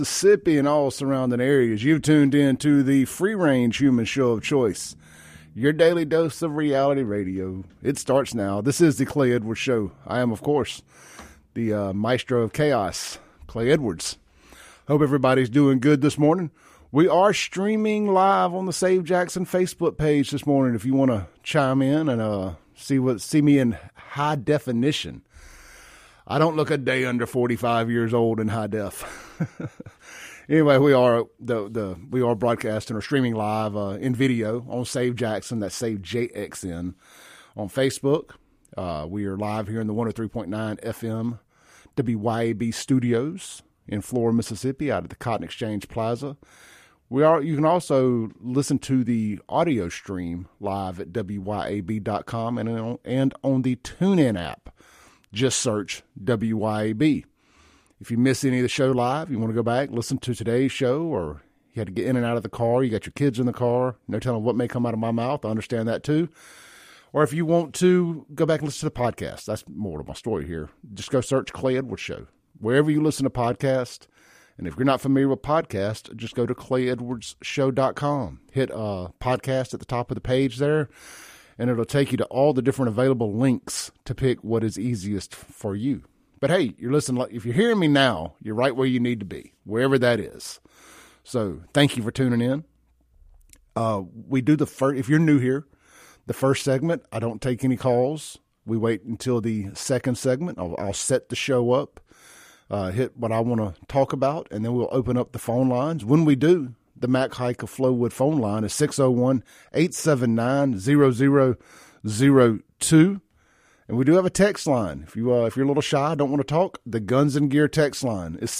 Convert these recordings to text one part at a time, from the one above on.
Mississippi and all surrounding areas. You've tuned in to the free-range human show of choice, your daily dose of reality radio. It starts now. This is the Clay Edwards Show. I am, of course, the maestro of chaos, Clay Edwards. Hope everybody's doing good this morning. We are streaming live on the Save Jackson Facebook page this morning if you want to chime in and see me in high definition. I don't look a day under 45 years old in high def. Anyway, we are broadcasting or streaming live in video on Save Jackson. That's Save JXN on Facebook. We are live here in the 103.9 FM WYAB studios in Florida, Mississippi, out at the Cotton Exchange Plaza. You can also listen to the audio stream live at WYAB.com and on the TuneIn app. Just search WYAB. If you miss any of the show live, you want to go back, listen to today's show, or you had to get in and out of the car, you got your kids in the car, no telling what may come out of my mouth, I understand that too. Or if you want to go back and listen to the podcast, that's more to my story here. Just go search Clay Edwards Show. Wherever you listen to podcasts, and if you're not familiar with podcast, just go to clayedwardsshow.com. Hit podcast at the top of the page there, and it'll take you to all the different available links to pick what is easiest for you. But hey, you're listening. If you're hearing me now, you're right where you need to be, wherever that is. So thank you for tuning in. We do the first, if you're new here, the first segment, I don't take any calls. We wait until the second segment. I'll set the show up, hit what I want to talk about, and then we'll open up the phone lines. When we do, the Mac Hike of Flowood phone line is 601-879-0002. And we do have a text line. If you're a little shy, don't want to talk, the Guns and Gear text line is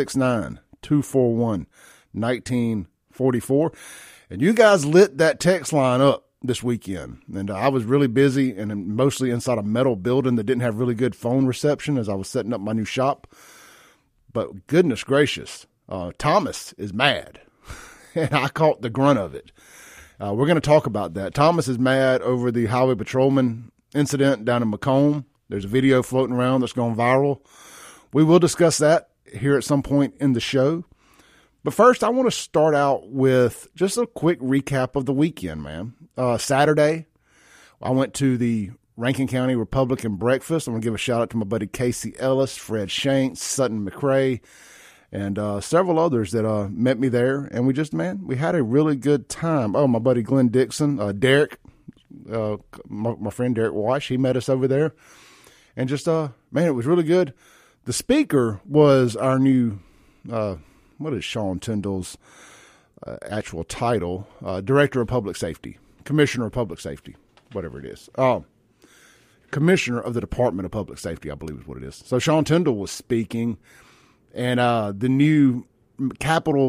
769-241-1944. And you guys lit that text line up this weekend. And I was really busy and mostly inside a metal building that didn't have really good phone reception as I was setting up my new shop. But goodness gracious, Thomas is mad. And I caught the grunt of it. We're going to talk about that. Thomas is mad over the highway patrolman incident down in Macomb. There's a video floating around that's gone viral. We will discuss that here at some point in the show. But first, I want to start out with just a quick recap of the weekend, man. Saturday, I went to the Rankin County Republican Breakfast. I'm going to give a shout out to my buddy Casey Ellis, Fred Shanks, Sutton McRae, and several others that met me there. And we had a really good time. Oh, my buddy Glenn Dixon, Derek, my friend Derek Wash, he met us over there. And just, it was really good. The speaker was our new, what is Sean Tyndall's actual title? Director of Public Safety, Commissioner of Public Safety, whatever it is. Commissioner of the Department of Public Safety, I believe is what it is. So Sean Tyndall was speaking. And the new Capitol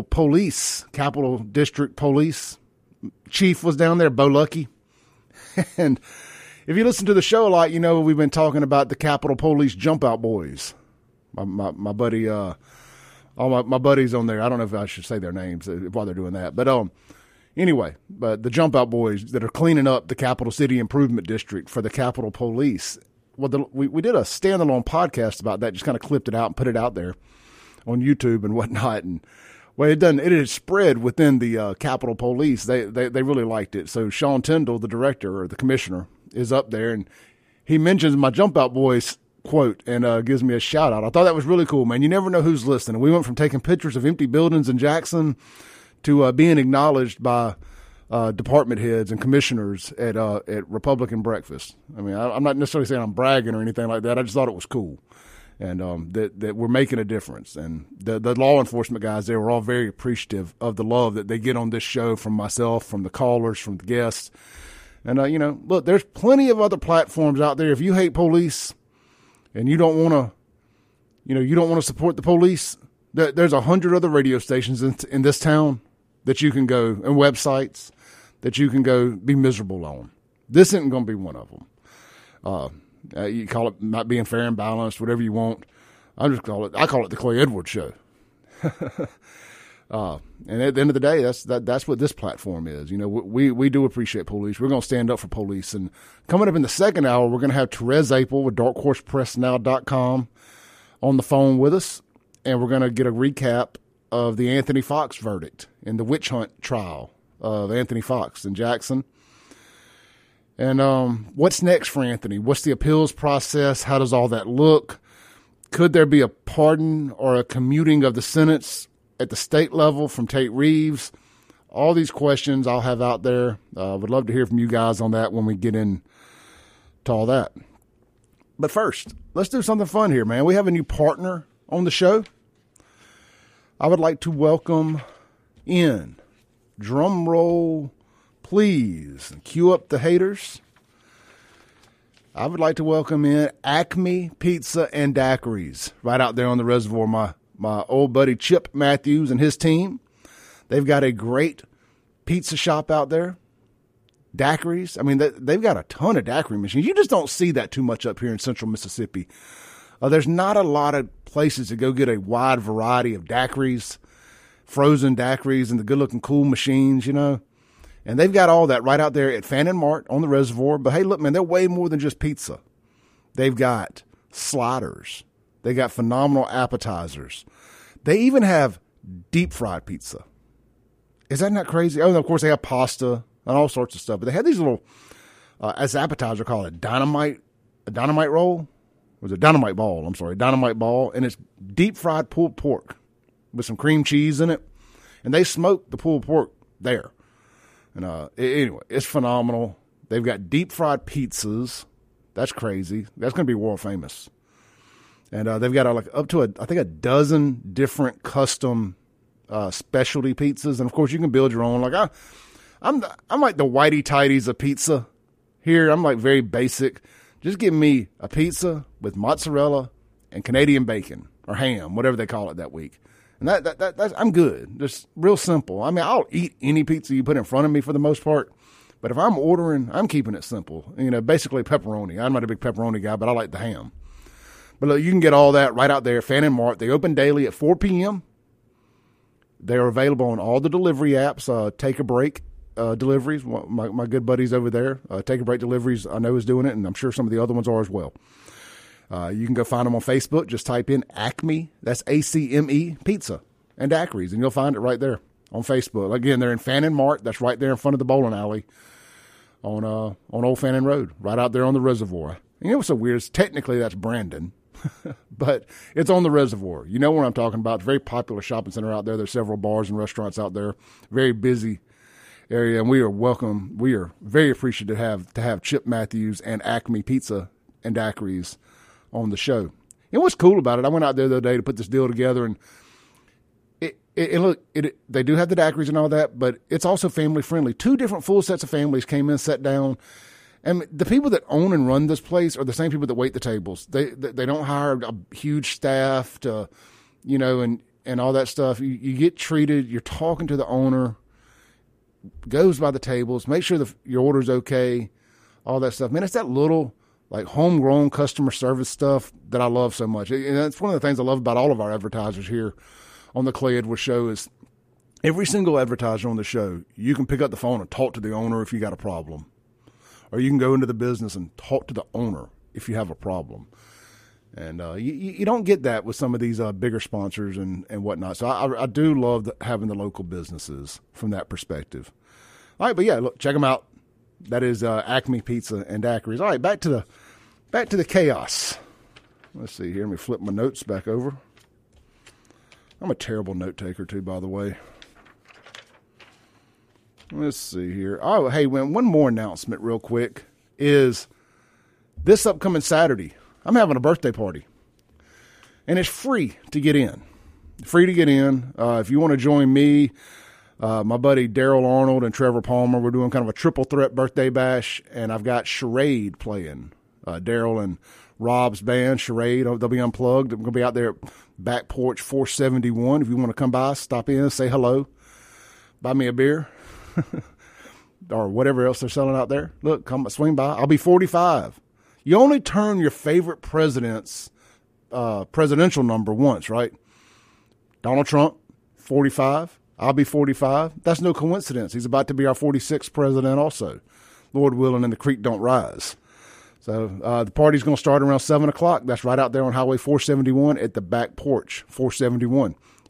District Police chief was down there, Bo Lucky. And if you listen to the show a lot, you know we've been talking about the Capitol Police Jump Out Boys. My buddy, all my buddies on there. I don't know if I should say their names while they're doing that, but anyway, but the Jump Out Boys that are cleaning up the Capital City Improvement District for the Capitol Police. Well, we did a standalone podcast about that. Just kind of clipped it out and put it out there on YouTube and whatnot, and well, it had spread within the Capitol Police. They really liked it. So Sean Tyndall, the director or the commissioner, is up there, and he mentions my Jump Out Boys quote and gives me a shout out. I thought that was really cool, man. You never know who's listening. We went from taking pictures of empty buildings in Jackson to being acknowledged by department heads and commissioners at Republican breakfast. I mean, I'm not necessarily saying I'm bragging or anything like that. I just thought it was cool. And that we're making a difference. And the law enforcement guys, they were all very appreciative of the love that they get on this show from myself, from the callers, from the guests. And, look, there's plenty of other platforms out there. If you hate police and you don't want to support the police, there's 100 other radio stations in this town that you can go, and websites that you can go be miserable on. This isn't going to be one of them. You call it not being fair and balanced, whatever you want. I call it the Clay Edwards Show. And at the end of the day, that's what this platform is. You know, we do appreciate police. We're going to stand up for police. And coming up in the second hour, we're going to have Therese Apel with darkhorsepressnow.com on the phone with us. And we're going to get a recap of the Anthony Fox verdict in the witch hunt trial of Anthony Fox in Jackson. And what's next for Anthony? What's the appeals process? How does all that look? Could there be a pardon or a commuting of the sentence at the state level from Tate Reeves? All these questions I'll have out there. Would love to hear from you guys on that when we get into all that. But first, let's do something fun here, man. We have a new partner on the show. I would like to welcome in, drum roll, please, cue up the haters. I would like to welcome in Acme Pizza and Daiquiris right out there on the reservoir. My old buddy Chip Matthews and his team. They've got a great pizza shop out there. Daiquiris. I mean, they've got a ton of daiquiri machines. You just don't see that too much up here in central Mississippi. There's not a lot of places to go get a wide variety of daiquiris, frozen daiquiris, and the good-looking cool machines, you know. And they've got all that right out there at Fannin Mart on the reservoir. But, hey, look, man, they're way more than just pizza. They've got sliders. They got phenomenal appetizers. They even have deep-fried pizza. Is that not crazy? Oh, and of course, they have pasta and all sorts of stuff. But they had these little, as appetizer, called a dynamite roll. It was a dynamite ball, dynamite ball. And it's deep-fried pulled pork with some cream cheese in it. And they smoke the pulled pork there. And anyway, it's phenomenal. They've got deep-fried pizzas. That's crazy. That's going to be world famous. And they've got up to a dozen different custom specialty pizzas. And, of course, you can build your own. Like I'm like the whitey tighties of pizza here. I'm like very basic. Just give me a pizza with mozzarella and Canadian bacon or ham, whatever they call it that week. And that's I'm good. Just real simple. I mean, I'll eat any pizza you put in front of me for the most part. But if I'm ordering, I'm keeping it simple. You know, basically pepperoni. I'm not a big pepperoni guy, but I like the ham. But look, you can get all that right out there, Fannin Mart. They open daily at 4 p.m. They're available on all the delivery apps. Take a Break deliveries. My good buddies over there. Take a Break deliveries, I know, is doing it, and I'm sure some of the other ones are as well. You can go find them on Facebook. Just type in Acme, that's ACME, Pizza and Daiquiris, and you'll find it right there on Facebook. Again, they're in Fannin Mart. That's right there in front of the bowling alley on Old Fannin Road, right out there on the reservoir. And you know what's so weird is technically that's Brandon, but it's on the reservoir. You know where I'm talking about. It's a very popular shopping center out there. There's several bars and restaurants out there. Very busy area, and we are welcome. We are very appreciative to have Chip Matthews and Acme Pizza and Daiquiris on the show. And what's cool about it, I went out there the other day to put this deal together, and they do have the daiquiris and all that, but it's also family friendly. 2 different full sets of families came in, sat down, and the people that own and run this place are the same people that wait the tables. They don't hire a huge staff to, you know, and all that stuff. You get treated. You're talking to the owner, goes by the tables, make sure your order's okay, all that stuff. Man, it's that little like homegrown customer service stuff that I love so much. And that's one of the things I love about all of our advertisers here on the Clay Edwards Show is every single advertiser on the show, you can pick up the phone and talk to the owner if you got a problem. Or you can go into the business and talk to the owner if you have a problem. And you don't get that with some of these bigger sponsors and whatnot. So I do love having the local businesses from that perspective. All right, but yeah, look, check them out. That is Acme Pizza and Daiquiris. All right, back to the chaos. Let's see here. Let me flip my notes back over. I'm a terrible note taker too, by the way. Let's see here. Oh, hey, one more announcement real quick is this upcoming Saturday, I'm having a birthday party. And it's free to get in. Free to get in. If you want to join me, my buddy Daryl Arnold and Trevor Palmer, we're doing kind of a triple threat birthday bash, and I've got Charade playing. Daryl and Rob's band, Charade, they'll be unplugged. I'm going to be out there at Back Porch 471. If you want to come by, stop in, say hello, buy me a beer, or whatever else they're selling out there. Look, come swing by. I'll be 45. You only turn your favorite president's presidential number once, right? Donald Trump, 45. I'll be 45. That's no coincidence. He's about to be our 46th president also. Lord willing, and the creek don't rise. So the party's going to start around 7 o'clock. That's right out there on Highway 471 at the Back Porch, 471.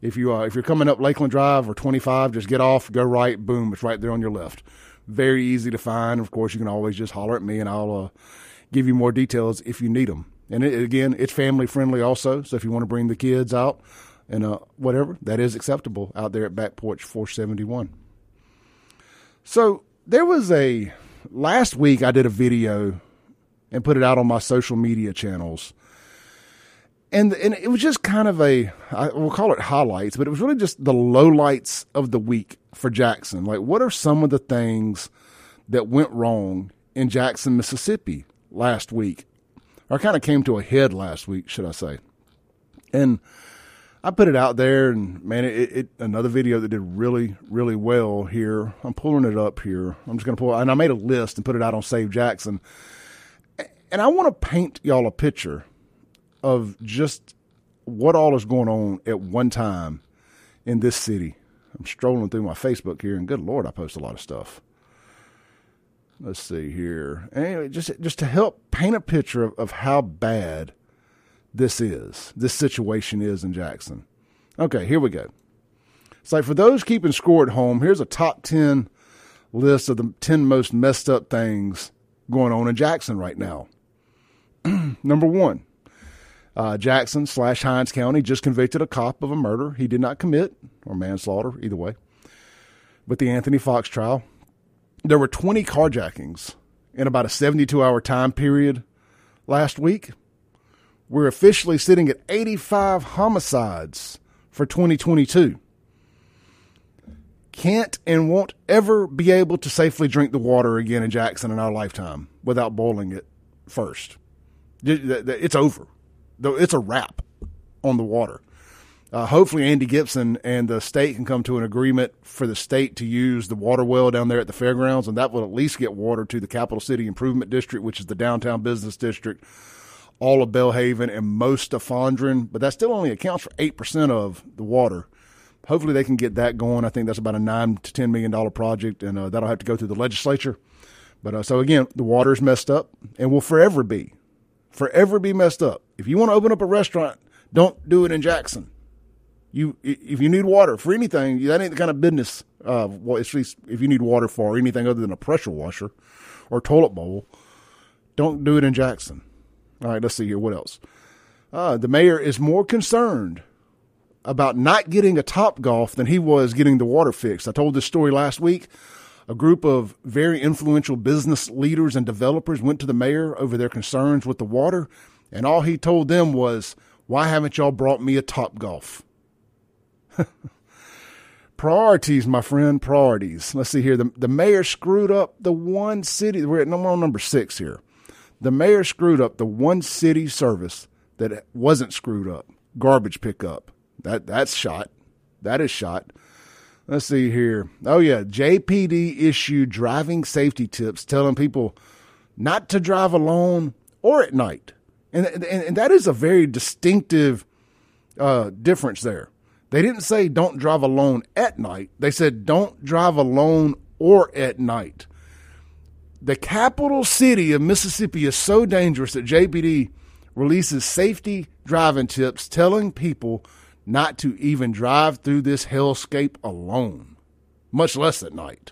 If you're coming up Lakeland Drive or 25, just get off, go right, boom, it's right there on your left. Very easy to find. Of course, you can always just holler at me, and I'll give you more details if you need them. And again, it's family friendly also. So if you want to bring the kids out and whatever, that is acceptable out there at Back Porch 471. So there was last week I did a video and put it out on my social media channels. And it was just kind of we'll call it highlights, but it was really just the lowlights of the week for Jackson. Like, what are some of the things that went wrong in Jackson, Mississippi last week? Or kind of came to a head last week, should I say. And I put it out there, and man, it another video that did really, really well here. I'm pulling it up here. I'm just going to pull it, and I made a list and put it out on Save Jackson. And I want to paint y'all a picture of just what all is going on at one time in this city. I'm strolling through my Facebook here, and good Lord, I post a lot of stuff. Let's see here. Anyway, just to help paint a picture of how bad this situation is in Jackson. Okay, here we go. It's like, for those keeping score at home, here's a top 10 list of the 10 most messed up things going on in Jackson right now. Number 1. Jackson/Hinds County just convicted a cop of a murder he did not commit, or manslaughter, either way. With the Anthony Fox trial, there were 20 carjackings in about a 72-hour time period last week. We're officially sitting at 85 homicides for 2022. Can't and won't ever be able to safely drink the water again in Jackson in our lifetime without boiling it first. It's over. It's a wrap on the water. Hopefully Andy Gibson and the state can come to an agreement for the state to use the water well down there at the fairgrounds, and that will at least get water to the Capital City Improvement District, which is the downtown business district, all of Belhaven, and most of Fondren. But that still only accounts for 8% of the water. Hopefully they can get that going. I think that's about a $9 to $10 million project, and that'll have to go through the legislature. But so again, the water is messed up and will forever be messed up. If you want to open up a restaurant, don't do it in Jackson. If you need water for anything, that ain't the kind of business. Well, at least if you need water for anything other than a pressure washer or toilet bowl, don't do it in Jackson. All right, let's see here. What else? The mayor is more concerned about not getting a Topgolf than he was getting the water fixed. I told this story last week. A group of very influential business leaders and developers went to the mayor over their concerns with the water, and all he told them was, "Why haven't y'all brought me a Topgolf?" Priorities, my friend, priorities. Let's see here. The mayor screwed up the one city. We're at number 6 here. The mayor screwed up the one city service that wasn't screwed up. Garbage pickup. That's shot. That is shot. Let's see here. Oh, yeah. JPD issued driving safety tips telling people not to drive alone or at night. And that is a very distinctive difference there. They didn't say don't drive alone at night. They said don't drive alone or at night. The capital city of Mississippi is so dangerous that JPD releases safety driving tips telling people not to even drive through this hellscape alone, much less at night.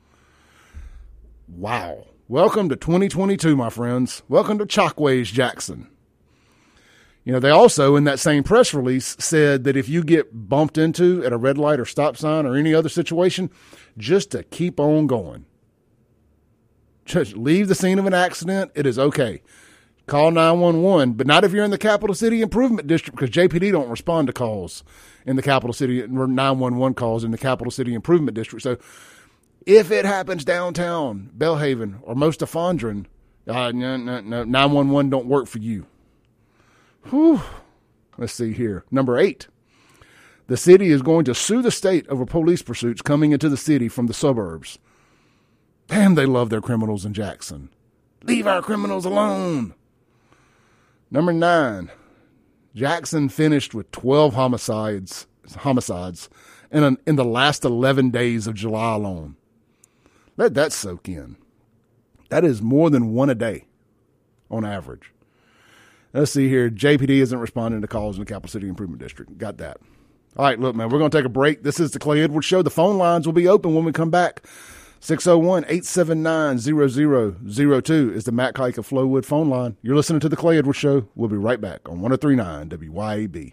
Wow. Welcome to 2022, my friends. Welcome to Chalkways, Jackson. You know, they also, in that same press release, said that if you get bumped into at a red light or stop sign or any other situation, just to keep on going. Just leave the scene of an accident. It is okay. Call 911, but not if you're in the Capital City Improvement District, because JPD don't respond to calls in the Capital City, or 911 calls in the Capital City Improvement District. So if it happens downtown, Belhaven, or most of Fondren, no, 911 don't work for you. Whew. Let's see here. Number 8. The city is going to sue the state over police pursuits coming into the city from the suburbs. Damn, they love their criminals in Jackson. Leave our criminals alone. Number 9, Jackson finished with 12 homicides in the last 11 days of July alone. Let that soak in. That is more than one a day on average. Let's see here. JPD isn't responding to calls in the Capital City Improvement District. Got that. All right, look, man, we're going to take a break. This is the Clay Edwards Show. The phone lines will be open when we come back. 601-879-0002 is the Matt Kike of Flowwood phone line. You're listening to the Clay Edwards Show. We'll be right back on 103.9 WYAB.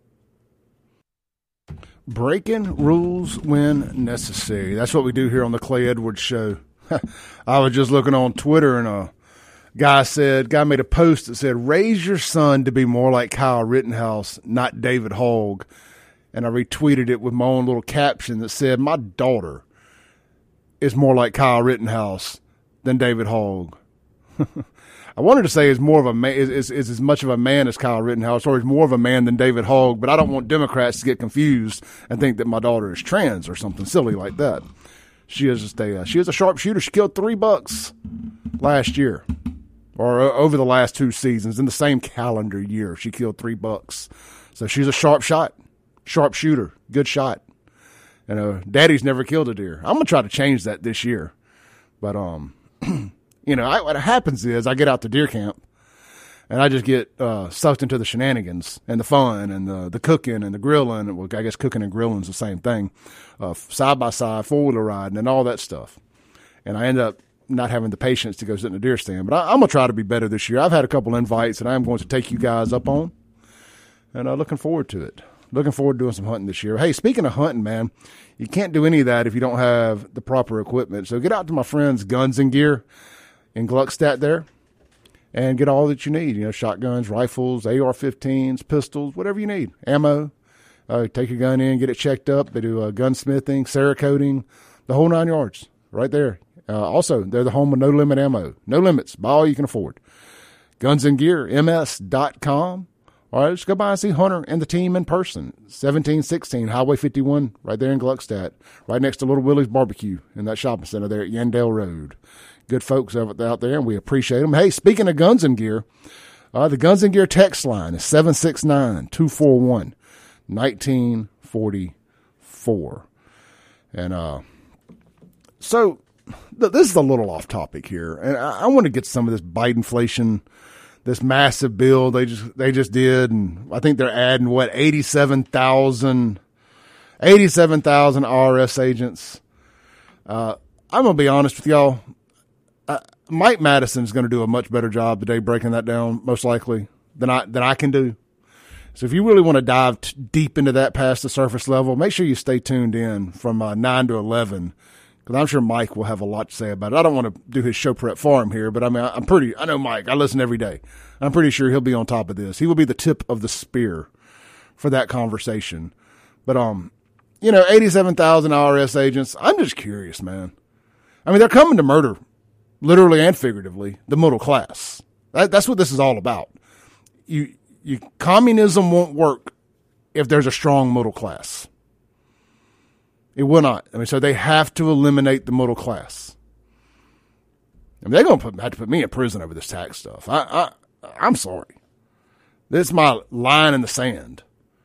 Breaking rules when necessary. That's what we do here on the Clay Edwards Show. I was just looking on Twitter, and a guy made a post that said, raise your son to be more like Kyle Rittenhouse, not David Hogg. And I retweeted it with my own little caption that said, my daughter is more like Kyle Rittenhouse than David Hogg. I wanted to say is more of a man, is as much of a man as Kyle Rittenhouse, or is more of a man than David Hogg, but I don't want Democrats to get confused and think that my daughter is trans or something silly like that. She is a sharpshooter. She killed 3 bucks last year, or over the last 2 seasons in the same calendar year. She killed 3 bucks. So she's a sharpshooter, good shot. And Daddy's never killed a deer. I'm gonna try to change that this year, but what happens is I get out to deer camp, and I just get sucked into the shenanigans and the fun and the cooking and the grilling. Well, I guess cooking and grilling is the same thing. Side by side, 4-wheeler riding, and all that stuff. And I end up not having the patience to go sit in a deer stand. But I'm gonna try to be better this year. I've had a couple invites that I'm going to take you guys up on, and looking forward to it. Looking forward to doing some hunting this year. Hey, speaking of hunting, man, you can't do any of that if you don't have the proper equipment. So get out to my friends Guns and Gear in Gluckstadt there and get all that you need. Shotguns, rifles, AR-15s, pistols, whatever you need. Ammo. Take your gun in, get it checked up. They do gunsmithing, Cerakoting, the whole 9 yards right there. Also, they're the home of No Limit Ammo. No limits. Buy all you can afford. GunsandGearMS.com. All right, let's go by and see Hunter and the team in person. 1716 Highway 51, right there in Gluckstadt, right next to Little Willie's Barbecue in that shopping center there at Yandell Road. Good folks out there, and we appreciate them. Hey, speaking of Guns and Gear, the Guns and Gear text line is 769-241-1944. And so this is a little off topic here, and I want to get some of this Bidenflation, this massive bill they just did, and I think they're adding 87,000 IRS agents. I'm gonna be honest with y'all. Mike Madison's going to do a much better job today breaking that down, most likely, than I can do. So if you really want to dive deep into that past the surface level, make sure you stay tuned in from 9 to 11, because I'm sure Mike will have a lot to say about it. I don't want to do his show prep for him here, but I know Mike. I listen every day. I'm pretty sure he'll be on top of this. He will be the tip of the spear for that conversation. But 87,000 IRS agents. I'm just curious, man. I mean, they're coming to murder, literally and figuratively, the middle class. That's what this is all about. Communism won't work if there's a strong middle class. It will not. I mean, so they have to eliminate the middle class. I mean, they're going to have to put me in prison over this tax stuff. I'm sorry. This is my line in the sand.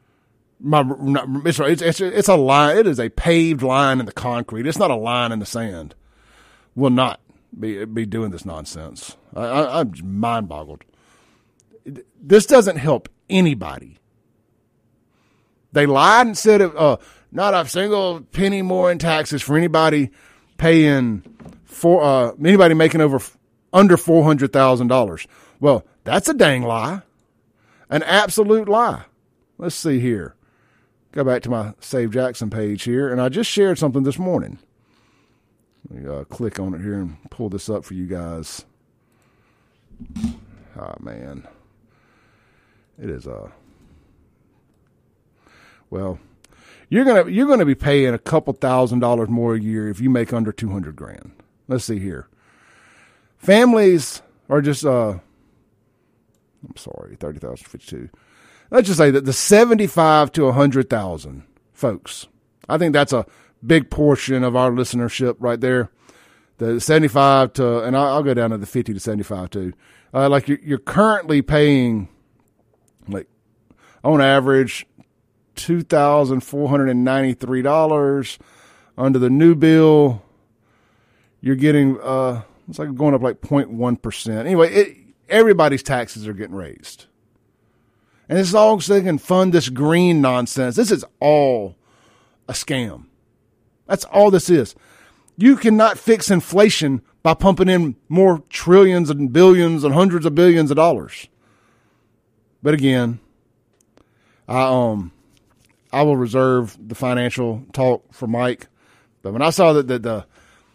It's a line. It is a paved line in the concrete. It's not a line in the sand. Will not be doing this nonsense. I'm just mind boggled. This doesn't help anybody. They lied and said not a single penny more in taxes for anybody paying anybody making under $400,000. Well, that's a dang lie, an absolute lie. Let's see here. Go back to my Save Jackson page here, and I just shared something this morning. Let me click on it here and pull this up for you guys. Oh, man. It is well, you're gonna be paying a couple $1,000s more a year if you make under $200,000. Let's see here. Families are just I'm sorry, 30,052. Let's just say that the 75 to 100,000 folks. I think that's a big portion of our listenership right there. The 75 to, and I'll go down to the 50 to 75 too. Like you're currently paying, like, on average, $2,493. Under the new bill, you're getting, it's like going up like 0.1%. Anyway, everybody's taxes are getting raised. And this is all so they can fund this green nonsense. This is all a scam. That's all this is. You cannot fix inflation by pumping in more trillions and billions and hundreds of billions of dollars. But again, I will reserve the financial talk for Mike. But when I saw that the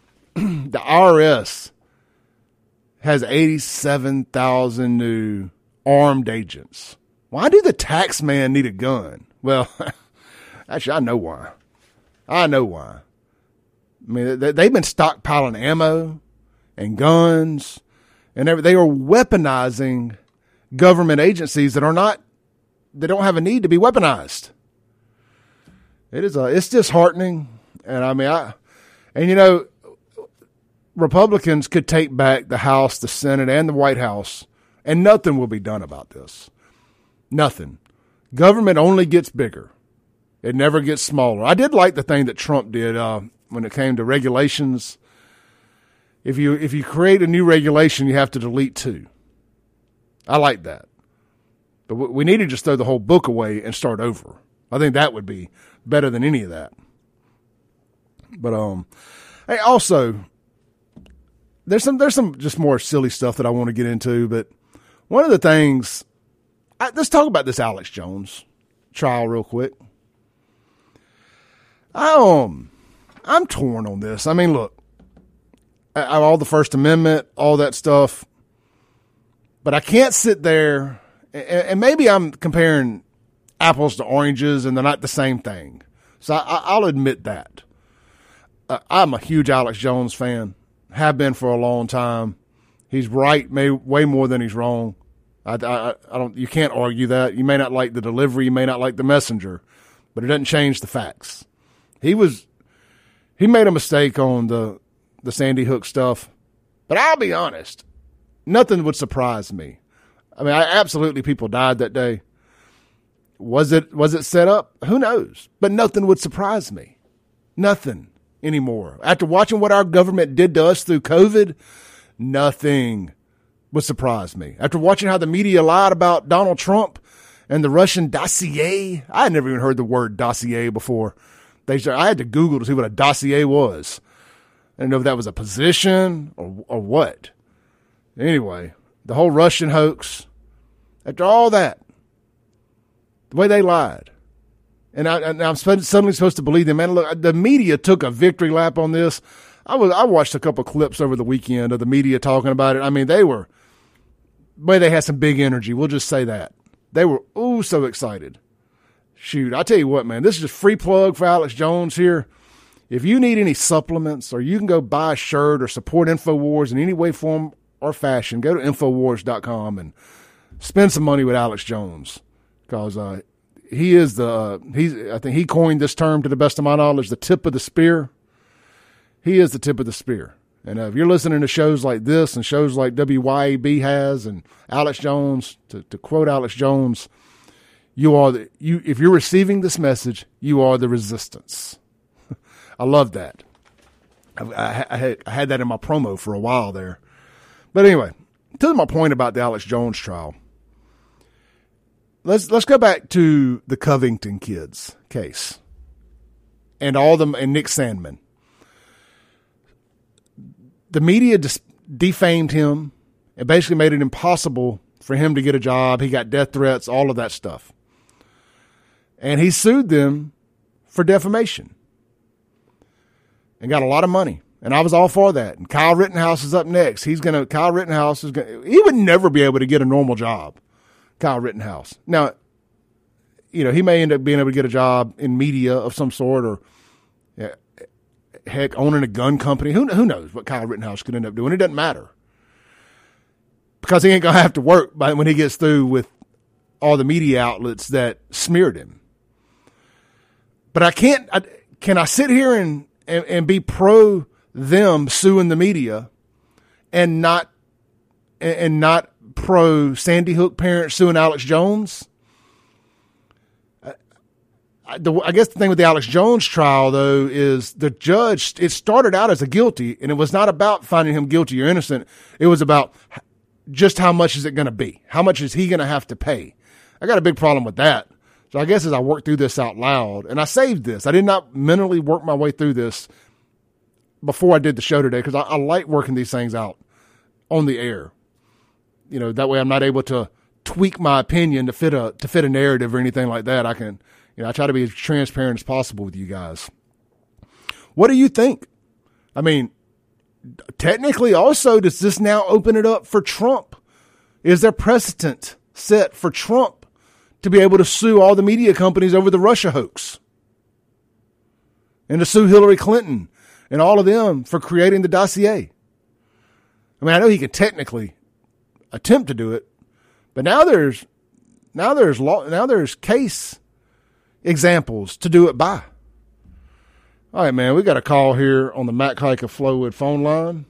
IRS has 87,000 new armed agents, why do the tax man need a gun? Well, actually, I know why. I mean, they've been stockpiling ammo and guns, and they are weaponizing government agencies that don't have a need to be weaponized. It's disheartening, and I mean, Republicans could take back the House, the Senate, and the White House, and nothing will be done about this. Nothing. Government only gets bigger. It never gets smaller. I did like the thing that Trump did when it came to regulations. If you create a new regulation, you have to delete 2. I like that. But we need to just throw the whole book away and start over. I think that would be better than any of that. But hey, also, there's some just more silly stuff that I want to get into. But one of the things, let's talk about this Alex Jones trial real quick. I'm torn on this. I mean, look, all the First Amendment, all that stuff, but I can't sit there, and maybe I'm comparing apples to oranges, and they're not the same thing. So I'll admit that. I'm a huge Alex Jones fan, have been for a long time. He's right, way more than he's wrong. I don't. You can't argue that. You may not like the delivery, you may not like the messenger, but it doesn't change the facts. He made a mistake on the Sandy Hook stuff, but I'll be honest, nothing would surprise me. I mean, absolutely people died that day. Was it set up? Who knows? But nothing would surprise me. Nothing anymore. After watching what our government did to us through COVID, nothing would surprise me. After watching how the media lied about Donald Trump and the Russian dossier, I had never even heard the word dossier before. I had to Google to see what a dossier was. I didn't know if that was a position or what. Anyway, the whole Russian hoax, after all that, the way they lied. And I'm suddenly supposed to believe them. Man, look, the media took a victory lap on this. I watched a couple clips over the weekend of the media talking about it. I mean, they had some big energy. We'll just say that. They were, so excited. Shoot, I tell you what, man, this is just free plug for Alex Jones here. If you need any supplements, or you can go buy a shirt or support InfoWars in any way, form, or fashion, go to Infowars.com and spend some money with Alex Jones. Because I think he coined this term, to the best of my knowledge, the tip of the spear. He is the tip of the spear. And if you're listening to shows like this and shows like WYAB has and Alex Jones, to quote Alex Jones, if you're receiving this message, you are the resistance. I love that. I had that in my promo for a while there. But anyway, to my point about the Alex Jones trial, let's go back to the Covington kids case and Nick Sandmann. The media defamed him and basically made it impossible for him to get a job. He got death threats, all of that stuff. And he sued them for defamation and got a lot of money. And I was all for that. And Kyle Rittenhouse is up next. He would never be able to get a normal job, Kyle Rittenhouse. Now, he may end up being able to get a job in media of some sort, or heck, owning a gun company. Who knows what Kyle Rittenhouse could end up doing? It doesn't matter. Because he ain't going to have to work when he gets through with all the media outlets that smeared him. But can I sit here and be pro them suing the media and not pro Sandy Hook parents suing Alex Jones? I guess the thing with the Alex Jones trial, though, is the judge, it started out as a guilty, and it was not about finding him guilty or innocent. It was about just how much is it going to be? How much is he going to have to pay? I got a big problem with that. So I guess as I work through this out loud, and I saved this, I did not mentally work my way through this before I did the show today because I like working these things out on the air. That way I'm not able to tweak my opinion to fit a narrative or anything like that. I can, I try to be as transparent as possible with you guys. What do you think? I mean, technically also, does this now open it up for Trump? Is there precedent set for Trump to be able to sue all the media companies over the Russia hoax? And to sue Hillary Clinton and all of them for creating the dossier? I mean, I know he can technically attempt to do it, but now there's case examples to do it by. All right, man, we got a call here on the Matt Kike of Flowood phone line.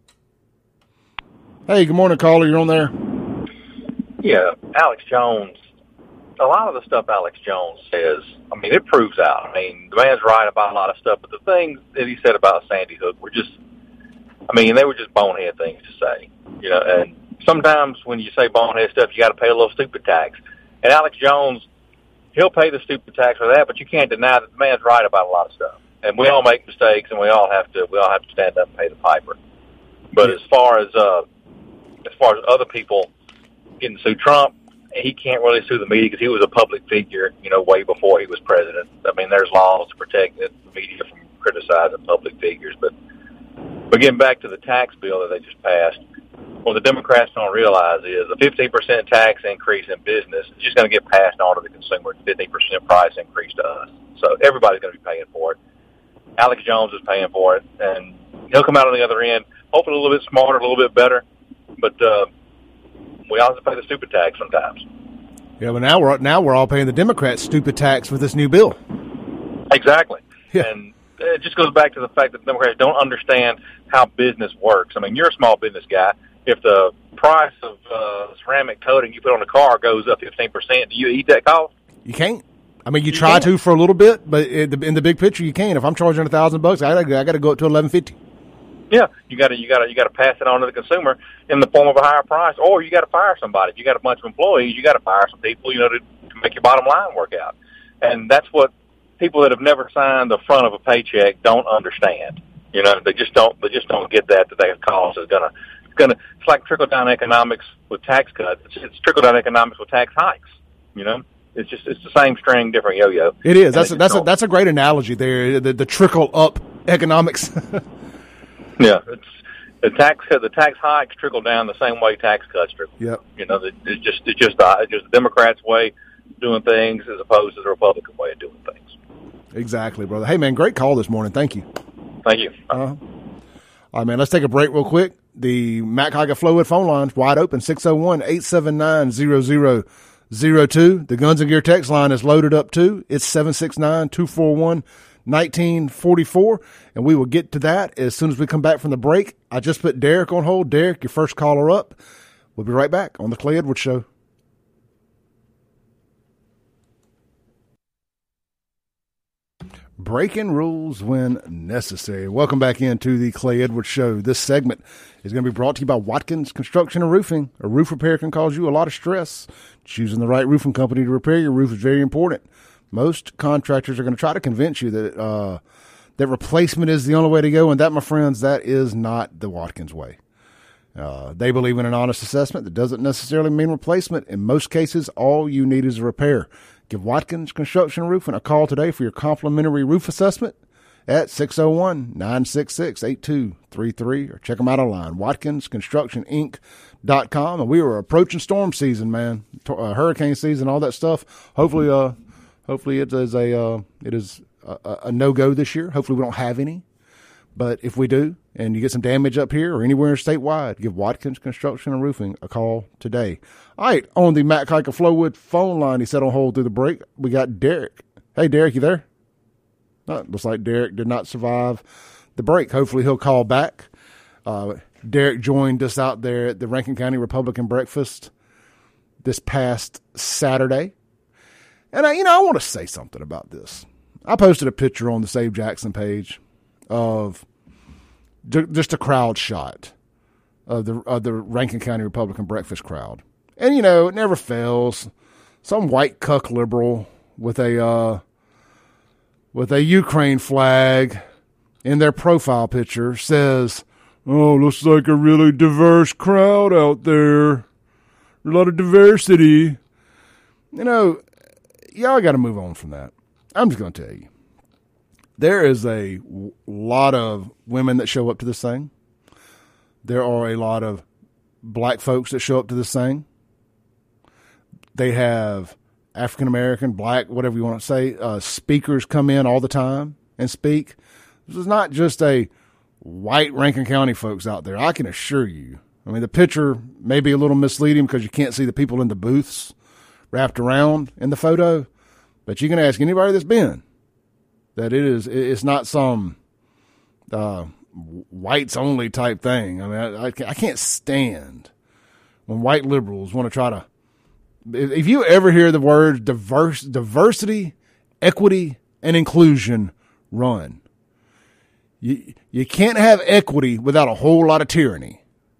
Hey, good morning, caller. You're on there. Yeah, Alex Jones. A lot of the stuff Alex Jones says, I mean, it proves out. I mean, the man's right about a lot of stuff, but the things that he said about Sandy Hook were just, they were just bonehead things to say. And sometimes when you say bonehead stuff, you got to pay a little stupid tax. And Alex Jones, he'll pay the stupid tax for that, but you can't deny that the man's right about a lot of stuff. And we all make mistakes, and we all have to stand up and pay the piper. But as far as other people getting to sue Trump, he can't really sue the media because he was a public figure, way before he was president. I mean, there's laws to protect the media from criticizing public figures. But getting back to the tax bill that they just passed, what the Democrats don't realize is a 15% tax increase in business is just going to get passed on to the consumer, 15% price increase to us. So everybody's going to be paying for it. Alex Jones is paying for it, and he'll come out on the other end, hopefully a little bit smarter, a little bit better. But we also pay the stupid tax sometimes. Yeah, but now we're all paying the Democrats stupid tax with this new bill. Exactly. Yeah. And it just goes back to the fact that the Democrats don't understand how business works. I mean, you're a small business guy. If the price of ceramic coating you put on a car goes up 15%, do you eat that cost? You can't. I mean, you try to for a little bit, but in the big picture, you can't. If I'm charging $1,000, I got to go up to $1,150. Yeah, you got to pass it on to the consumer in the form of a higher price, or you got to fire somebody. If you got a bunch of employees, you got to fire some people, to make your bottom line work out. And that's what people that have never signed the front of a paycheck don't understand. They just don't get that cost is gonna. It's like trickle down economics with tax cuts. It's trickle down economics with tax hikes. It's the same string, different yo-yo. It is. That's a great analogy there. The trickle up economics. Yeah, it's the tax hikes trickle down the same way tax cuts trickle. Yep. It's just the Democrats' way of doing things as opposed to the Republican way of doing things. Exactly, brother. Hey, man, great call this morning. Thank you. Thank you. All right, man, let's take a break real quick. The Matt Kike Flowood phone line's wide open, 601-879-0002. The Guns and Gear text line is loaded up, too. It's 769-241-1944, and we will get to that as soon as we come back from the break. I just put Derek on hold. Derek, your first caller up. We'll be right back on The Clay Edwards Show. Breaking rules when necessary. Welcome back into the Clay Edwards Show. This segment is going to be brought to you by Watkins Construction and Roofing. A roof repair can cause you a lot of stress. Choosing the right roofing company to repair your roof is very important. Most contractors are going to try to convince you that that replacement is the only way to go, and that, my friends, that is not the Watkins way. They believe in an honest assessment that doesn't necessarily mean replacement. In most cases, all you need is a repair. Give Watkins Construction and Roofing a call today for your complimentary roof assessment at 601-966-8233, or check them out online, WatkinsConstructionInc.com. And we are approaching storm season, man, hurricane season, all that stuff. Hopefully it is a no-go this year. Hopefully we don't have any. But if we do, and you get some damage up here or anywhere statewide, give Watkins Construction and Roofing a call today. All right, on the Matt Kike Flowood phone line, he said on hold through the break, we got Derek. Hey, Derek, you there? Looks like Derek did not survive the break. Hopefully he'll call back. Derek joined us out there at the Rankin County Republican Breakfast this past Saturday. And I want to say something about this. I posted a picture on the Save Jackson page of just a crowd shot of the Rankin County Republican Breakfast crowd. And, it never fails. some white cuck liberal with a Ukraine flag in their profile picture says, "Oh, looks like a really diverse crowd out there. A lot of diversity." Y'all got to move on from that. I'm just going to tell you. There is a lot of women that show up to this thing. There are a lot of black folks that show up to this thing. They have African-American, black, whatever you want to say, speakers come in all the time and speak. This is not just a white Rankin County folks out there, I can assure you. I mean, the picture may be a little misleading because you can't see the people in the booths wrapped around in the photo, but you can ask anybody that's been that it's not some whites only type thing. I mean, I can't stand when white liberals want to try to. If you ever hear the words diversity, equity, and inclusion, run. You can't have equity without a whole lot of tyranny.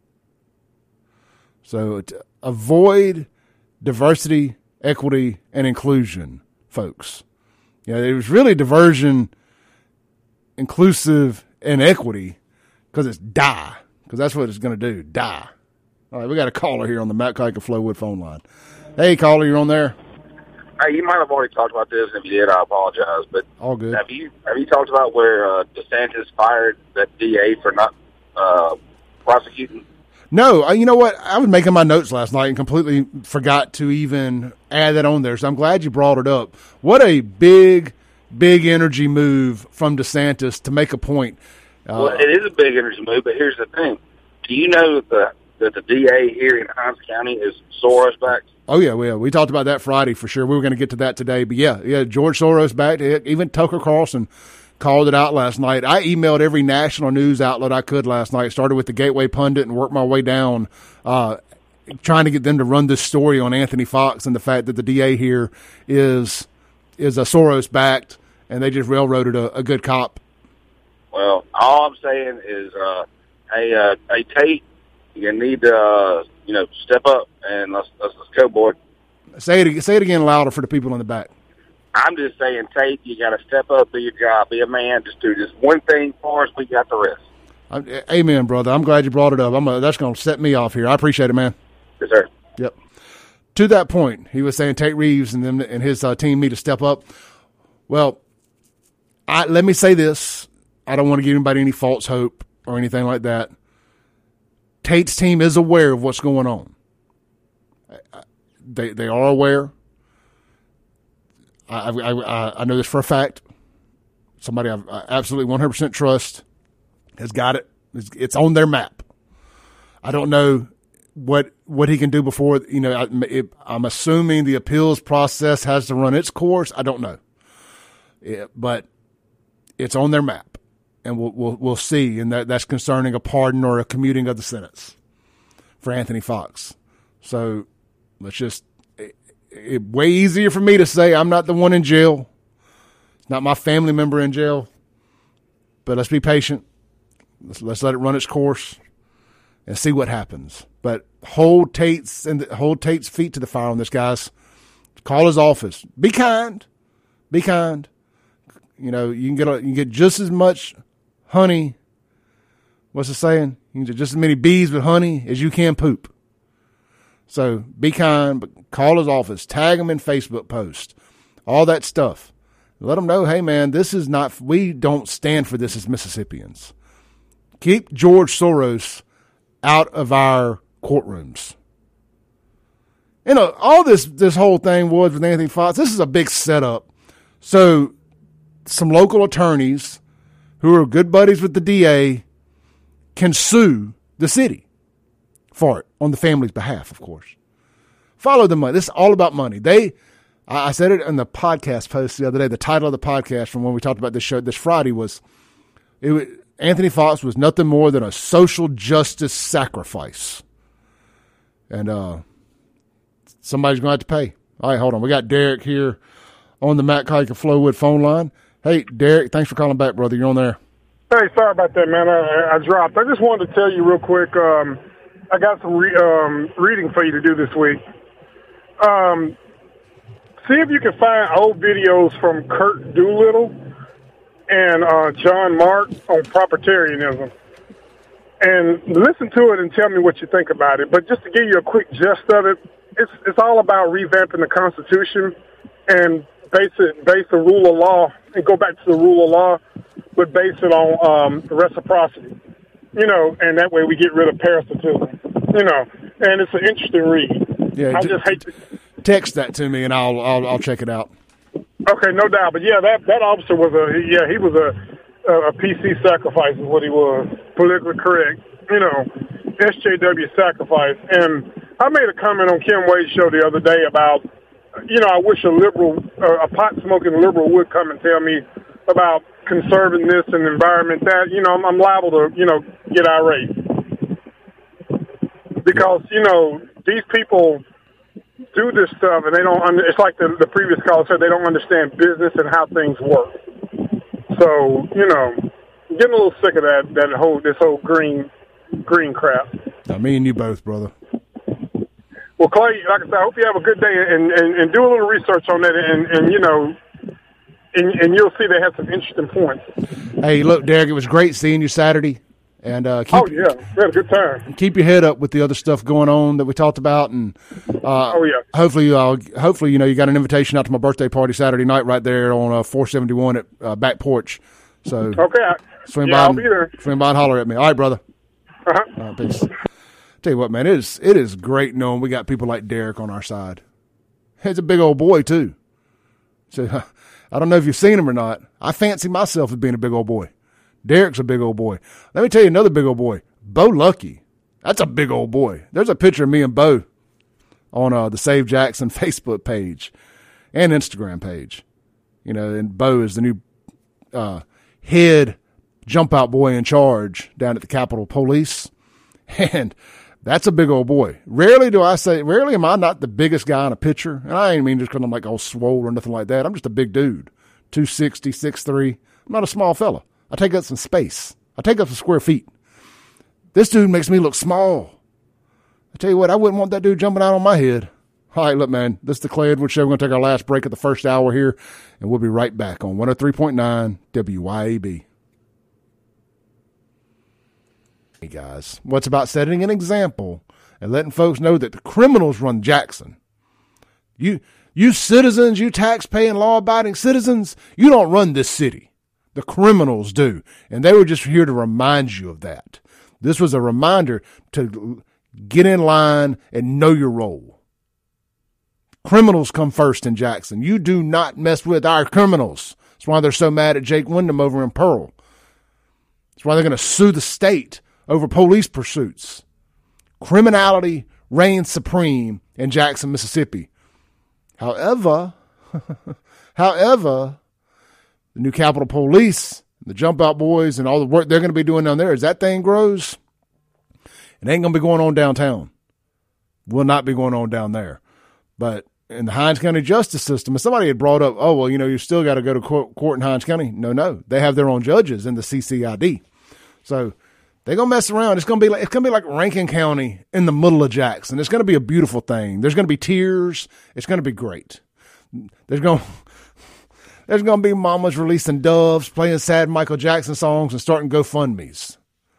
So avoid diversity, equity, and inclusion, folks. It was really diversion, inclusive, and equity because it's die. Because that's what it's going to do, die. All right, we got a caller here on the Matt Kike Flowwood phone line. Hey, caller, you're on there. Hey, you might have already talked about this. If you did, I apologize. But all good. Have you talked about where DeSantis fired that DA for not prosecuting? No, you know what? I was making my notes last night and completely forgot to even add that on there. So I'm glad you brought it up. What a big energy move from DeSantis to make a point. Well, it is a big energy move, but here's the thing. Do you know that the DA here in Hinds County is Soros-backed? Oh, yeah, we talked about that Friday for sure. We were going to get to that today. But, yeah, George Soros backed. Even Tucker Carlson called it out last night. I emailed every national news outlet I could last night. Started with the Gateway Pundit and worked my way down, trying to get them to run this story on Anthony Fox and the fact that the DA here is a Soros-backed, and they just railroaded a good cop. Well, all I'm saying is, hey, Tate, you need to, step up and let's go, boy. Say it again louder for the people in the back. I'm just saying, Tate, you got to step up, do your job, be a man, just do just one thing for us. We got the rest. Amen, brother. I'm glad you brought it up. That's going to set me off here. I appreciate it, man. Yes, sir. Yep. To that point, he was saying Tate Reeves and them and his team need to step up. Well, let me say this. I don't want to give anybody any false hope or anything like that. Tate's team is aware of what's going on. They are aware. I know this for a fact. Somebody I absolutely 100% trust has got it. It's on their map. I don't know what he can do before. I'm assuming the appeals process has to run its course. I don't know, but it's on their map, and we'll see. And that's concerning a pardon or a commuting of the sentence for Anthony Fox. So let's just. It's way easier for me to say I'm not the one in jail. It's not my family member in jail. But let's be patient. Let's let it run its course and see what happens. But hold Tate's feet to the fire on this, guys. Call his office. Be kind. Be kind. You can get just as much honey. What's the saying? You can get just as many bees with honey as you can poop. So be kind, but call his office, tag him in Facebook posts, all that stuff. Let them know, hey, man, we don't stand for this as Mississippians. Keep George Soros out of our courtrooms. All this whole thing was with Anthony Fox, this is a big setup. So some local attorneys who are good buddies with the DA can sue the city for it on the family's behalf, of course. Follow the money. This is all about money. I said it in the podcast post the other day. The title of the podcast from when we talked about this show this Friday was Anthony Fox was nothing more than a social justice sacrifice. And somebody's going to have to pay. All right, hold on. We got Derek here on the Matt Kike Flowwood phone line. Hey, Derek, thanks for calling back, brother. You're on there. Hey, sorry about that, man. I dropped. I just wanted to tell you real quick, I got some reading for you to do this week. see if you can find old videos from Kurt Doolittle and John Mark on proprietarianism, and listen to it and tell me what you think about it. But just to give you a quick gist of it, it's all about revamping the Constitution and base the rule of law and go back to the rule of law, but base it on reciprocity. And that way we get rid of parasitism. And it's an interesting read. Yeah, I just hate to text that to me and I'll check it out. Okay, no doubt. But yeah, that officer was he was a PC sacrifice is what he was. Politically correct. SJW sacrifice. And I made a comment on Kim Wade's show the other day about, I wish a pot-smoking liberal would come and tell me about conserving this and environment that. I'm liable to, get irate. Because, these people do this stuff and they don't, it's like the previous caller said, they don't understand business and how things work. So, getting a little sick of this whole green crap. Me and you both, brother. Well, Clay, like I said, I hope you have a good day and do a little research on that and you'll see they have some interesting points. Hey, look, Derek, it was great seeing you Saturday. And we had a good time. Keep your head up with the other stuff going on that we talked about, and hopefully, you got an invitation out to my birthday party Saturday night right there on 471 at Back Porch. So okay, swing by. I'll be there. Swing by and holler at me. All right, brother. Uh-huh. All right, peace. Tell you what, man, it is great knowing we got people like Derek on our side. He's a big old boy too. So I don't know if you've seen him or not. I fancy myself as being a big old boy. Derek's a big old boy. Let me tell you another big old boy. Bo Lucky. That's a big old boy. There's a picture of me and Bo on the Save Jackson Facebook page and Instagram page. And Bo is the new head jump out boy in charge down at the Capitol Police. And that's a big old boy. Rarely am I not the biggest guy in a picture. And I ain't mean just because I'm like all swole or nothing like that. I'm just a big dude. 260, 6'3". I'm not a small fella. I take up some space. I take up some square feet. This dude makes me look small. I tell you what, I wouldn't want that dude jumping out on my head. All right, look, man, this is the Clay Edwards Show. We're going to take our last break at the first hour here, and we'll be right back on 103.9 WYAB. Hey, guys, what's about setting an example and letting folks know that the criminals run Jackson? You citizens, you tax-paying, law-abiding citizens, you don't run this city. The criminals do. And they were just here to remind you of that. This was a reminder to get in line and know your role. Criminals come first in Jackson. You do not mess with our criminals. That's why they're so mad at Jake Wyndham over in Pearl. That's why they're going to sue the state over police pursuits. Criminality reigns supreme in Jackson, Mississippi. However, the new Capitol Police, the Jump Out Boys, and all the work they're going to be doing down there, as that thing grows, it ain't going to be going on downtown. Will not be going on down there. But in the Hinds County justice system, if somebody had brought up, you still got to go to court in Hinds County. No. They have their own judges in the CCID. So they're going to mess around. It's going to be like Rankin County in the middle of Jackson. It's going to be a beautiful thing. There's going to be tears. It's going to be great. There's going to be mamas releasing doves, playing sad Michael Jackson songs, and starting GoFundMes.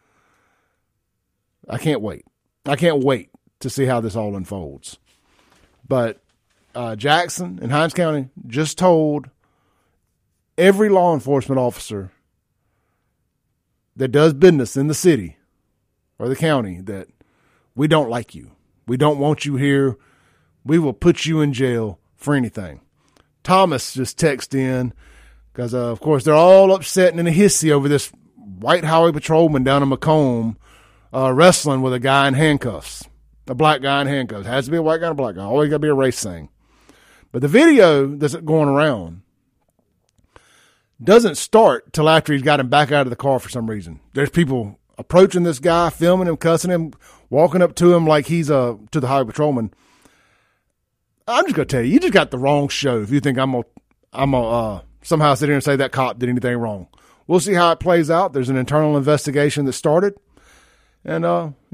I can't wait. I can't wait to see how this all unfolds. But Jackson and Hinds County just told every law enforcement officer that does business in the city or the county that we don't like you. We don't want you here. We will put you in jail for anything. Thomas just texted in because, of course, they're all upset and in a hissy over this white highway patrolman down in Macomb wrestling with a guy in handcuffs, a black guy in handcuffs. It has to be a white guy and a black guy. Always got to be a race thing. But the video that's going around doesn't start till after he's got him back out of the car for some reason. There's people approaching this guy, filming him, cussing him, walking up to him like he's to the highway patrolman. I'm just going to tell you, you just got the wrong show if you think I'm gonna somehow sit here and say that cop did anything wrong. We'll see how it plays out. There's an internal investigation that started. And,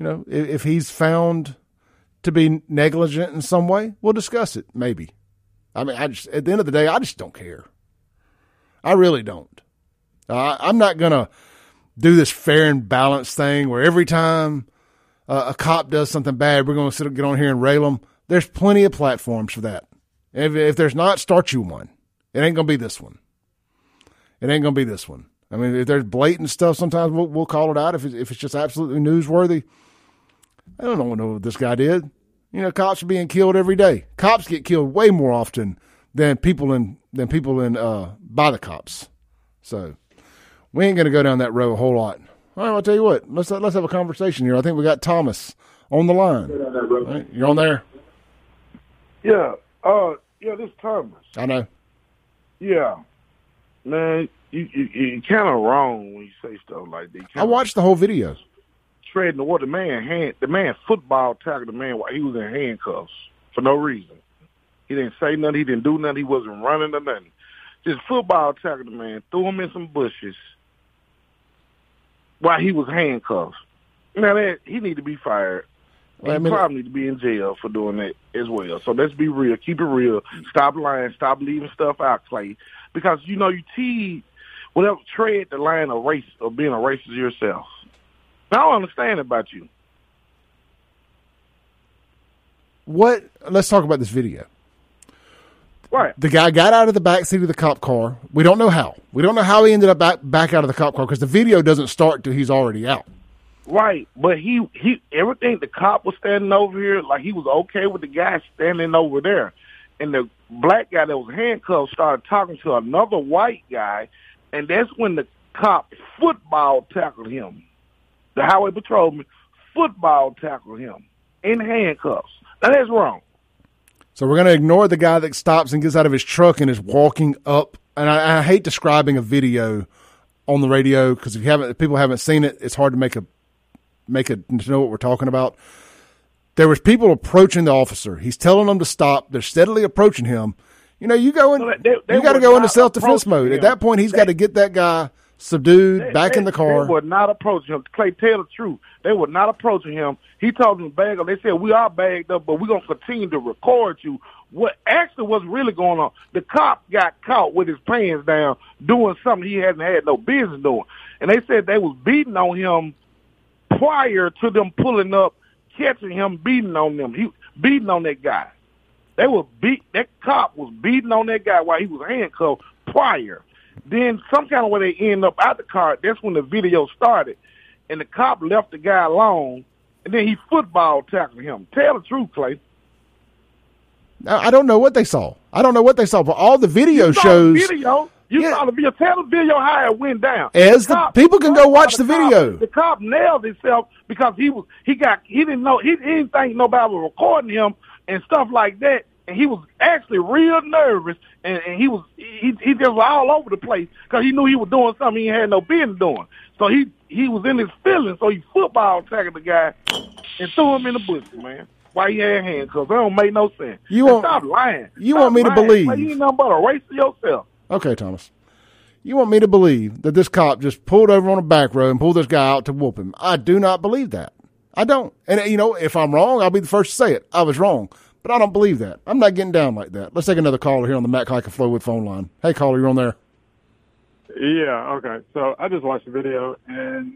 if he's found to be negligent in some way, we'll discuss it, maybe. I mean, at the end of the day, I just don't care. I really don't. I'm not going to do this fair and balanced thing where every time a cop does something bad, we're going to get on here and rail them. There's plenty of platforms for that. If there's not, start you one. It ain't going to be this one. It ain't going to be this one. I mean, if there's blatant stuff, sometimes we'll call it out if it's just absolutely newsworthy. I don't know what this guy did. You know, cops are being killed every day. Cops get killed way more often than people by the cops. So we ain't going to go down that road a whole lot. All right, I'll tell you what. Let's have a conversation here. I think we got Thomas on the line. Right, you're on there. Yeah. This is Thomas. I know. Yeah, man, you kind of wrong when you say stuff like that. I watched the whole video. Treading the water, the man football tackled the man while he was in handcuffs for no reason. He didn't say nothing. He didn't do nothing. He wasn't running or nothing. Just football tackled the man, threw him in some bushes while he was handcuffed. Now he need to be fired. He probably need to be in jail for doing that as well. So let's be real. Keep it real. Stop lying. Stop leaving stuff out, Clay. Because, you tread the line of race of being a racist yourself. Now, I don't understand about you. Let's talk about this video. Right. The guy got out of the back seat of the cop car. We don't know how. We don't know how he ended up back out of the cop car because the video doesn't start till he's already out. Right, but he everything, the cop was standing over here like he was okay with the guy standing over there. And the black guy that was handcuffed started talking to another white guy, and that's when the cop football tackled him. The highway patrolman football tackled him in handcuffs. Now, that's wrong. So we're going to ignore the guy that stops and gets out of his truck and is walking up. And I hate describing a video on the radio because if people haven't seen it, it's hard to to know what we're talking about. There was people approaching the officer. He's telling them to stop. They're steadily approaching him. You know, you got to go into self-defense mode. At that point, he's got to get that guy subdued, back in the car. They were not approaching him. Clay, tell the truth. They were not approaching him. He told them to bag up. They said, we are bagged up, but we're going to continue to record you. What actually was really going on, the cop got caught with his pants down doing something he hadn't had no business doing. And they said they was beating on him prior to them pulling up, catching him, beating on them. He beating on that guy. That cop was beating on that guy while he was handcuffed prior. Then some kind of way they end up out the car. That's when the video started. And the cop left the guy alone, and then he football tackled him. Tell the truth, Clay. I don't know what they saw. But all the video shows. You saw the video. Tell the video how it went down. People can go watch the video. The cop nailed himself because he didn't think nobody was recording him and stuff like that. And he was actually real nervous, and he just was all over the place because he knew he was doing something he had no business doing. So he was in his feelings, so he football tackled the guy and threw him in the bush, man. Why he had handcuffs? That don't make no sense. Stop lying. You want me to believe? Like, you ain't nothing but a race to yourself. Okay, Thomas. You want me to believe that this cop just pulled over on a back road and pulled this guy out to whoop him? I do not believe that. I don't. And, if I'm wrong, I'll be the first to say it. I was wrong. But I don't believe that. I'm not getting down like that. Let's take another caller here on the Matt Kike and Flowood phone line. Hey, caller, you're on there. Yeah, okay. So I just watched the video, and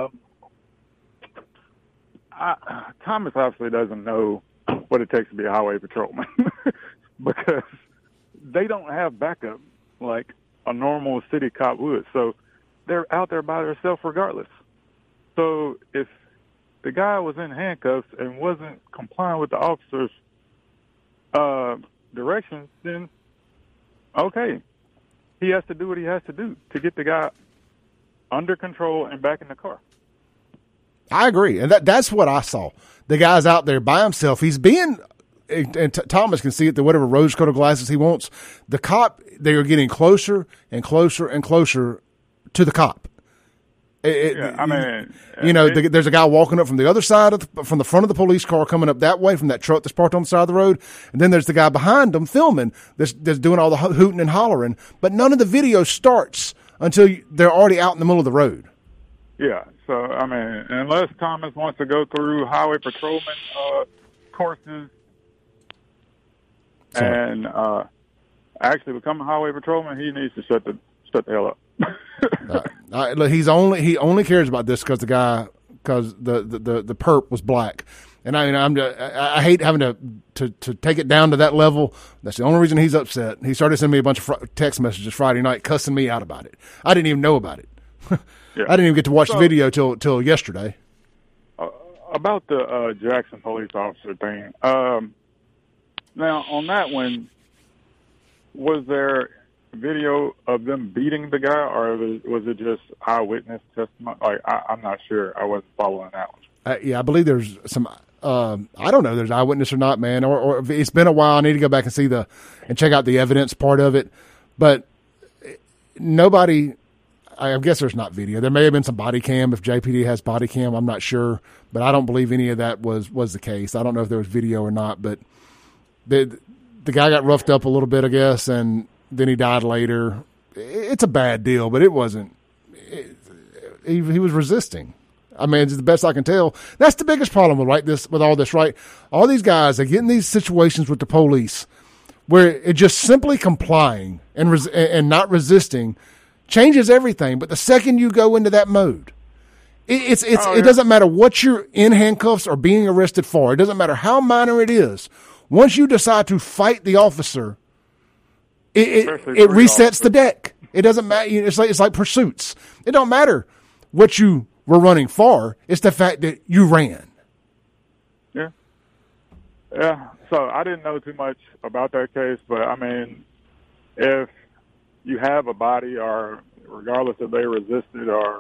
Thomas obviously doesn't know what it takes to be a highway patrolman because they don't have backup like a normal city cop would. So they're out there by themselves regardless. So if the guy was in handcuffs and wasn't complying with the officer's directions, then okay, he has to do what he has to do to get the guy under control and back in the car. I agree, and that's what I saw. The guy's out there by himself. He's being, and Thomas can see it, the whatever rose-colored glasses he wants. The cop, they are getting closer and closer and closer to the cop. There's a guy walking up from the other side from the front of the police car coming up that way from that truck that's parked on the side of the road. And then there's the guy behind them filming that's doing all the hooting and hollering. But none of the video starts until they're already out in the middle of the road. Yeah. So, unless Thomas wants to go through highway patrolman courses and actually become a highway patrolman, he needs to shut the hell up. Look, he only cares about this because the perp was black, and I hate having to take it down to that level. That's the only reason he's upset. He started sending me a bunch of text messages Friday night, cussing me out about it. I didn't even know about it. Yeah. I didn't even get to watch the video till yesterday. About the Jackson police officer thing. Now on that one, was there video of them beating the guy, or was it just eyewitness testimony? Like, I'm not sure. I wasn't following that one. Yeah, I believe there's some. I don't know if there's eyewitness or not, man. Or if it's been a while. I need to go back and see and check out the evidence part of it. But nobody. I guess there's not video. There may have been some body cam if JPD has body cam. I'm not sure, but I don't believe any of that was the case. I don't know if there was video or not, but the guy got roughed up a little bit, I guess, and then he died later. It's a bad deal, but it wasn't. He was resisting. I mean, it's the best I can tell. That's the biggest problem with all this, right? All these guys, they get in these situations with the police where it just simply complying and not resisting changes everything. But the second you go into that mode, it doesn't matter what you're in handcuffs or being arrested for. It doesn't matter how minor it is. Once you decide to fight the officer, it resets the deck. It doesn't matter. It's like pursuits. It don't matter what you were running for. It's the fact that you ran. Yeah. Yeah. So I didn't know too much about that case, but I mean, if you have a body, or regardless if they resisted, or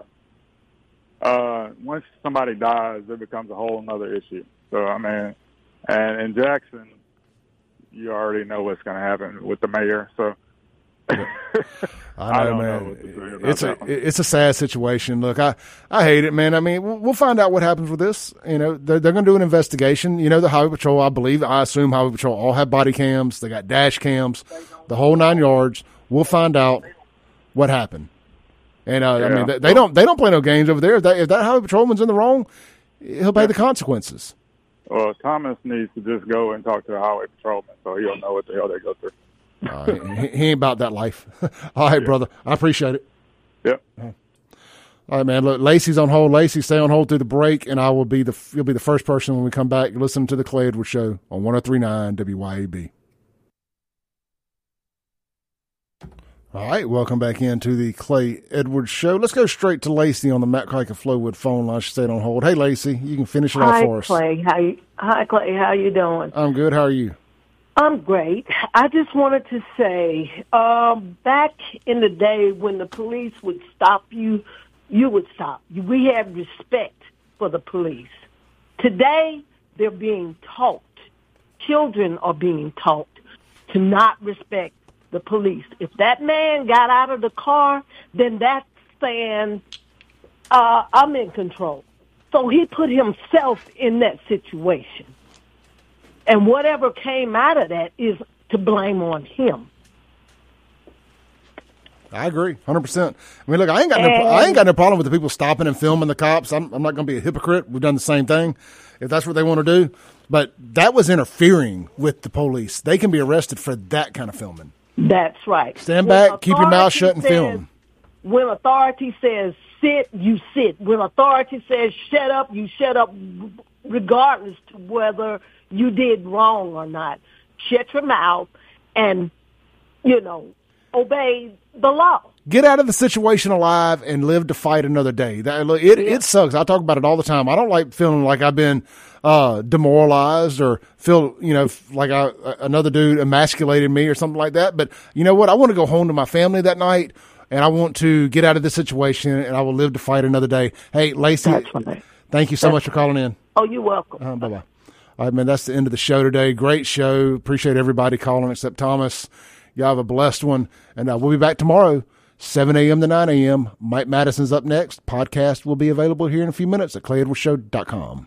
once somebody dies, it becomes a whole another issue. So I mean, and in Jackson, you already know what's going to happen with the mayor. So I know, man. It's a sad situation. Look, I hate it, man. I mean, we'll find out what happens with this. You know, they're going to do an investigation. You know, the Highway Patrol, I assume Highway Patrol all have body cams. They got dash cams, the whole 9 yards. We'll find out what happened. And I mean, they don't play no games over there. If that Highway Patrolman's in the wrong, he'll pay the consequences. Well, Thomas needs to just go and talk to a highway patrolman so he'll know what the hell they go through. He ain't about that life. All right, brother. I appreciate it. Yep. All right, man. Look, Lacey's on hold. Lacey, stay on hold through the break, and you'll be the first person when we come back. Listen to the Clay Edwards Show on 103.9 WYAB. All right, welcome back into the Clay Edwards Show. Let's go straight to Lacey on the Matt Kike of Flowwood phone line. She stayed on hold. Hey, Lacey, you can finish it off for us. Hi, Clay. How you doing? I'm good. How are you? I'm great. I just wanted to say, back in the day when the police would stop you, you would stop. We had respect for the police. Today, they're being taught. Children are being taught to not respect the police. If that man got out of the car, then that's saying, I'm in control. So he put himself in that situation. And whatever came out of that is to blame on him. I agree, 100%. I mean, look, I ain't got no problem with the people stopping and filming the cops. I'm not going to be a hypocrite. We've done the same thing if that's what they want to do. But that was interfering with the police. They can be arrested for that kind of filming. That's right. Stand back, keep your mouth shut, and film. When authority says sit, you sit. When authority says shut up, you shut up, regardless to whether you did wrong or not. Shut your mouth and, obey the law. Get out of the situation alive and live to fight another day. It sucks. I talk about it all the time. I don't like feeling like I've been demoralized or feel, like another dude emasculated me or something like that. But you know what? I want to go home to my family that night, and I want to get out of this situation, and I will live to fight another day. Hey, Lacey, thank you so much for calling in. Oh, you're welcome. Bye-bye. All right, man, that's the end of the show today. Great show. Appreciate everybody calling except Thomas. Y'all have a blessed one. And we'll be back tomorrow, 7 a.m. to 9 a.m. Mike Madison's up next. Podcast will be available here in a few minutes at ClayEdwardsShow.com.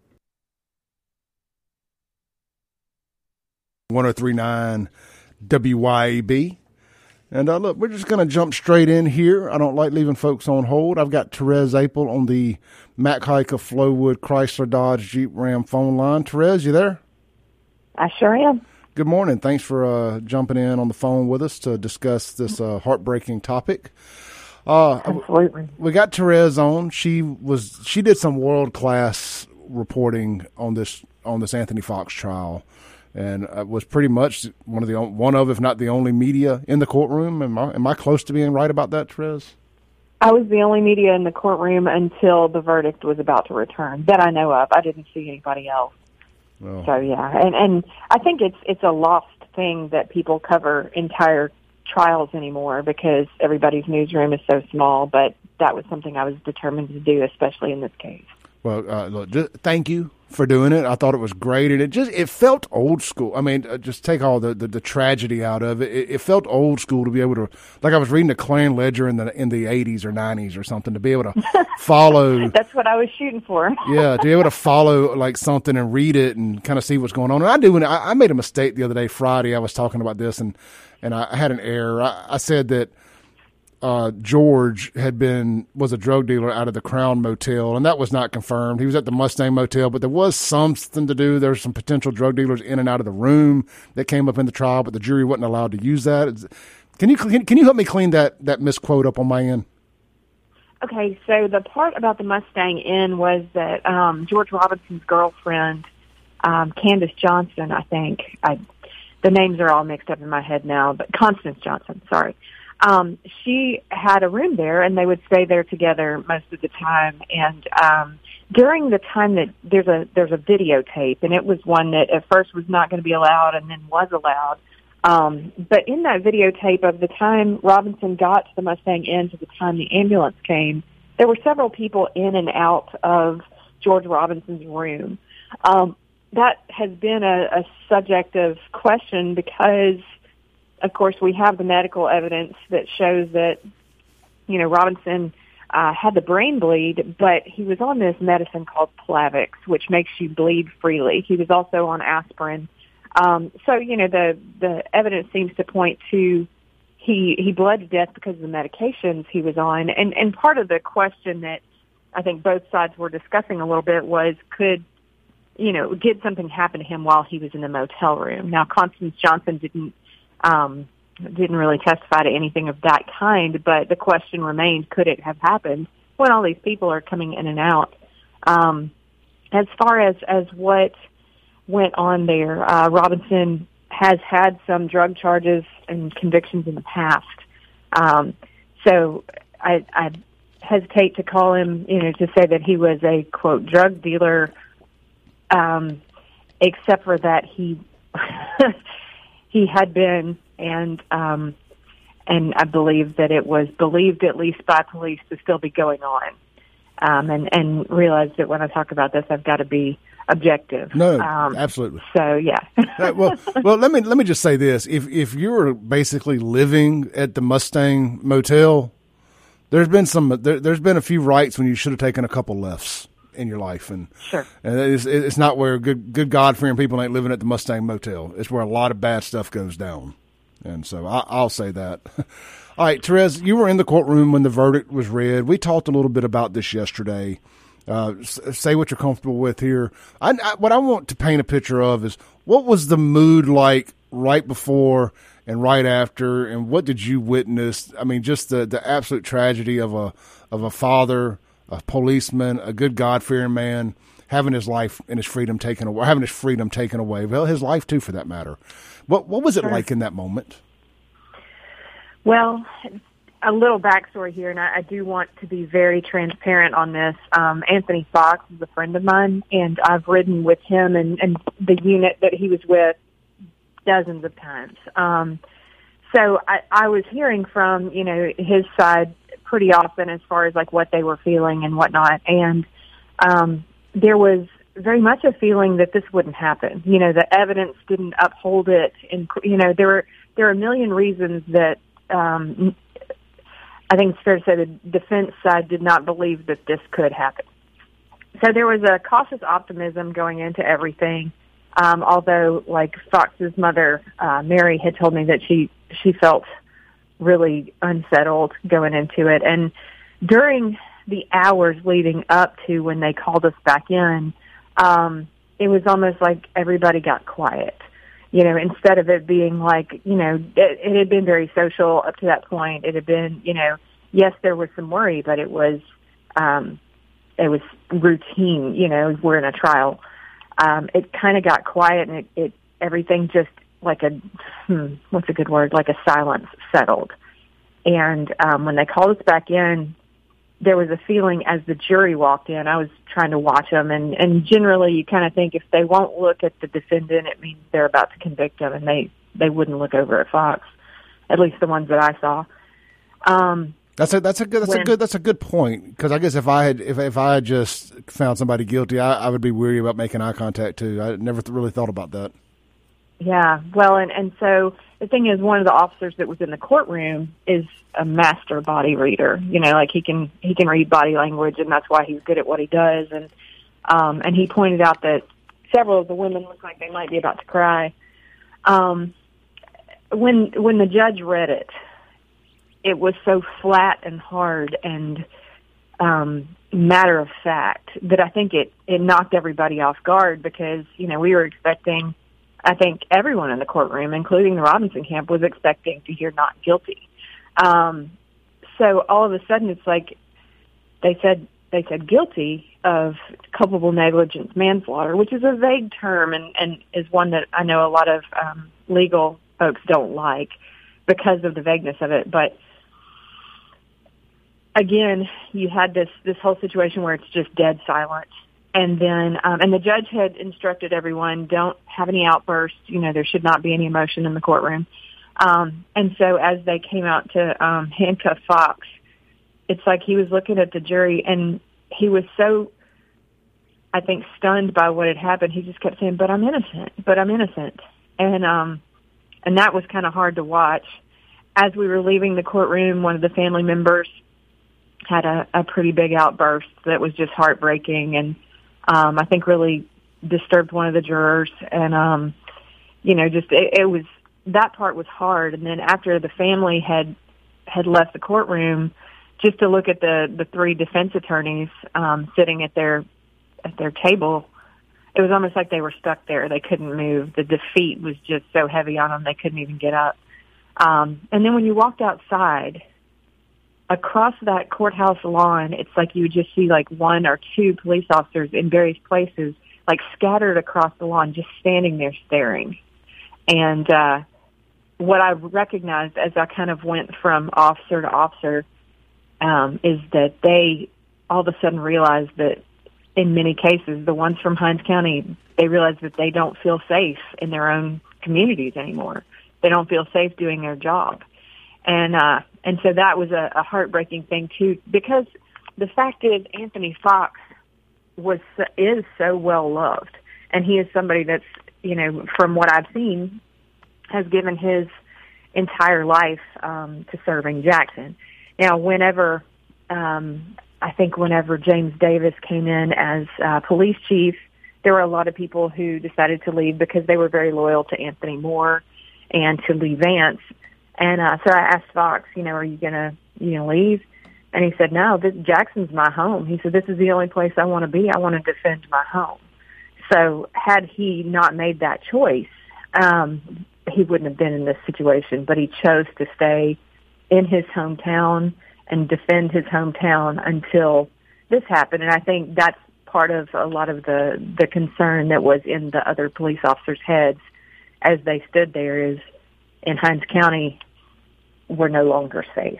103.9 WYAB. And look, we're just going to jump straight in here. I don't like leaving folks on hold. I've got Therese Apel on the Matt Kike of Flowwood Chrysler Dodge Jeep Ram phone line. Therese, you there? I sure am. Good morning. Thanks for jumping in on the phone with us to discuss this heartbreaking topic. Absolutely. We got Therese on. She did some world-class reporting on this Anthony Fox trial, and was pretty much one of, if not the only media in the courtroom. Am I close to being right about that, Therese? I was the only media in the courtroom until the verdict was about to return that I know of. I didn't see anybody else. Well, So yeah, and I think it's a lost thing that people cover entire trials anymore because everybody's newsroom is so small. But that was something I was determined to do, especially in this case. Well, look, thank you for doing it. I thought it was great, and it felt old school. I mean, just take all the tragedy out of it. It felt old school to be able to, like I was reading a Clarion Ledger in the 80s or 90s or something, to be able to follow. That's what I was shooting for. Yeah, to be able to follow like something and read it and kind of see what's going on. And I do. I made a mistake the other day, Friday. I was talking about this, and I had an error. I said that George was a drug dealer out of the Crown Motel, and that was not confirmed. He was at the Mustang Motel, but there was something to do. There were some potential drug dealers in and out of the room that came up in the trial, but the jury wasn't allowed to use that. Can you help me clean that misquote up on my end? Okay, so the part about the Mustang Inn was that George Robinson's girlfriend, Candace Johnson, I think. The names are all mixed up in my head now, but Constance Johnson, sorry. She had a room there, and they would stay there together most of the time. And during the time that there's a videotape, and it was one that at first was not going to be allowed and then was allowed. But in that videotape of the time Robinson got to the Mustang Inn to the time the ambulance came, there were several people in and out of George Robinson's room. That has been a subject of question because, of course, we have the medical evidence that shows that, Robinson had the brain bleed, but he was on this medicine called Plavix, which makes you bleed freely. He was also on aspirin. So, the evidence seems to point to he bled to death because of the medications he was on. And part of the question that I think both sides were discussing a little bit was did something happen to him while he was in the motel room? Now, Constance Johnson didn't really testify to anything of that kind, but the question remained, could it have happened when all these people are coming in and out? As far as what went on there, Robinson has had some drug charges and convictions in the past. So I hesitate to call him, to say that he was a, quote, drug dealer, except for that he he had been, and I believe that it was believed, at least by police, to still be going on. And realize that when I talk about this, I've got to be objective. No, absolutely. So yeah. well, let me just say this: if you were basically living at the Mustang Motel, there's been a few rights when you should have taken a couple lefts in your life, and sure, and it's not where good God-fearing people ain't living at the Mustang Motel. It's where a lot of bad stuff goes down, and so I'll say that. All right, Therese, you were in the courtroom when the verdict was read. We talked a little bit about this yesterday. Say what you're comfortable with here. What I want to paint a picture of is what was the mood like right before and right after, and what did you witness? I mean, just the absolute tragedy of a father, a policeman, a good God-fearing man, having his life and his freedom taken away, Well, his life too, for that matter. What was it like in that moment? Well, a little backstory here, and I do want to be very transparent on this. Anthony Fox is a friend of mine, and I've ridden with him and the unit that he was with dozens of times. So I was hearing from, his side pretty often as far as like what they were feeling and whatnot. And there was very much a feeling that this wouldn't happen. The evidence didn't uphold it. And, there are a million reasons that I think it's fair to say the defense side did not believe that this could happen. So there was a cautious optimism going into everything. Although, like Fox's mother, Mary, had told me that she felt really unsettled going into it. And during the hours leading up to when they called us back in, it was almost like everybody got quiet. instead of it being like, it had been very social up to that point. It had been, yes, there was some worry, but it was routine. We're in a trial. It kind of got quiet, and it everything just like what's a good word? Like a silence settled. And when they called us back in, there was a feeling as the jury walked in. I was trying to watch them, and generally you kind of think if they won't look at the defendant, it means they're about to convict them, and they wouldn't look over at Fox, at least the ones that I saw. That's a good point, because I guess if I had just found somebody guilty, I would be weary about making eye contact too. I never really thought about that. Yeah, well, and so the thing is, one of the officers that was in the courtroom is a master body reader. Like he can read body language, and that's why he's good at what he does. And he pointed out that several of the women looked like they might be about to cry. When the judge read it, it was so flat and hard and matter of fact that I think it knocked everybody off guard, because we were expecting. I think everyone in the courtroom, including the Robinson camp, was expecting to hear not guilty. So all of a sudden, it's like they said guilty of culpable negligence manslaughter, which is a vague term and is one that I know a lot of legal folks don't like because of the vagueness of it. But again, you had this whole situation where it's just dead silence. And then, and the judge had instructed everyone, don't have any outbursts. There should not be any emotion in the courtroom. And so as they came out to handcuff Fox, it's like he was looking at the jury, and he was so, I think, stunned by what had happened. He just kept saying, but I'm innocent. And that was kind of hard to watch. As we were leaving the courtroom, one of the family members had a pretty big outburst that was just heartbreaking, and I think really disturbed one of the jurors. And, it was, that part was hard. And then after the family had left the courtroom, just to look at the three defense attorneys sitting at their table, it was almost like they were stuck there. They couldn't move. The defeat was just so heavy on them, they couldn't even get up. And then when you walked outside, across that courthouse lawn, it's like you would just see like one or two police officers in various places, like scattered across the lawn, just standing there staring. And what I recognized as I kind of went from officer to officer is that they all of a sudden realized that in many cases, the ones from Hinds County, they realized that they don't feel safe in their own communities anymore. They don't feel safe doing their job. And so that was a heartbreaking thing too, because the fact is Anthony Fox is so well loved, and he is somebody that's, from what I've seen, has given his entire life to serving Jackson. Now, whenever James Davis came in as police chief, there were a lot of people who decided to leave because they were very loyal to Anthony Moore and to Lee Vance. And so I asked Fox, are you going to, leave? And he said, no, Jackson's my home. He said, this is the only place I want to be. I want to defend my home. So had he not made that choice, he wouldn't have been in this situation. But he chose to stay in his hometown and defend his hometown until this happened. And I think that's part of a lot of the concern that was in the other police officers' heads as they stood there is in Hinds County, we're no longer safe.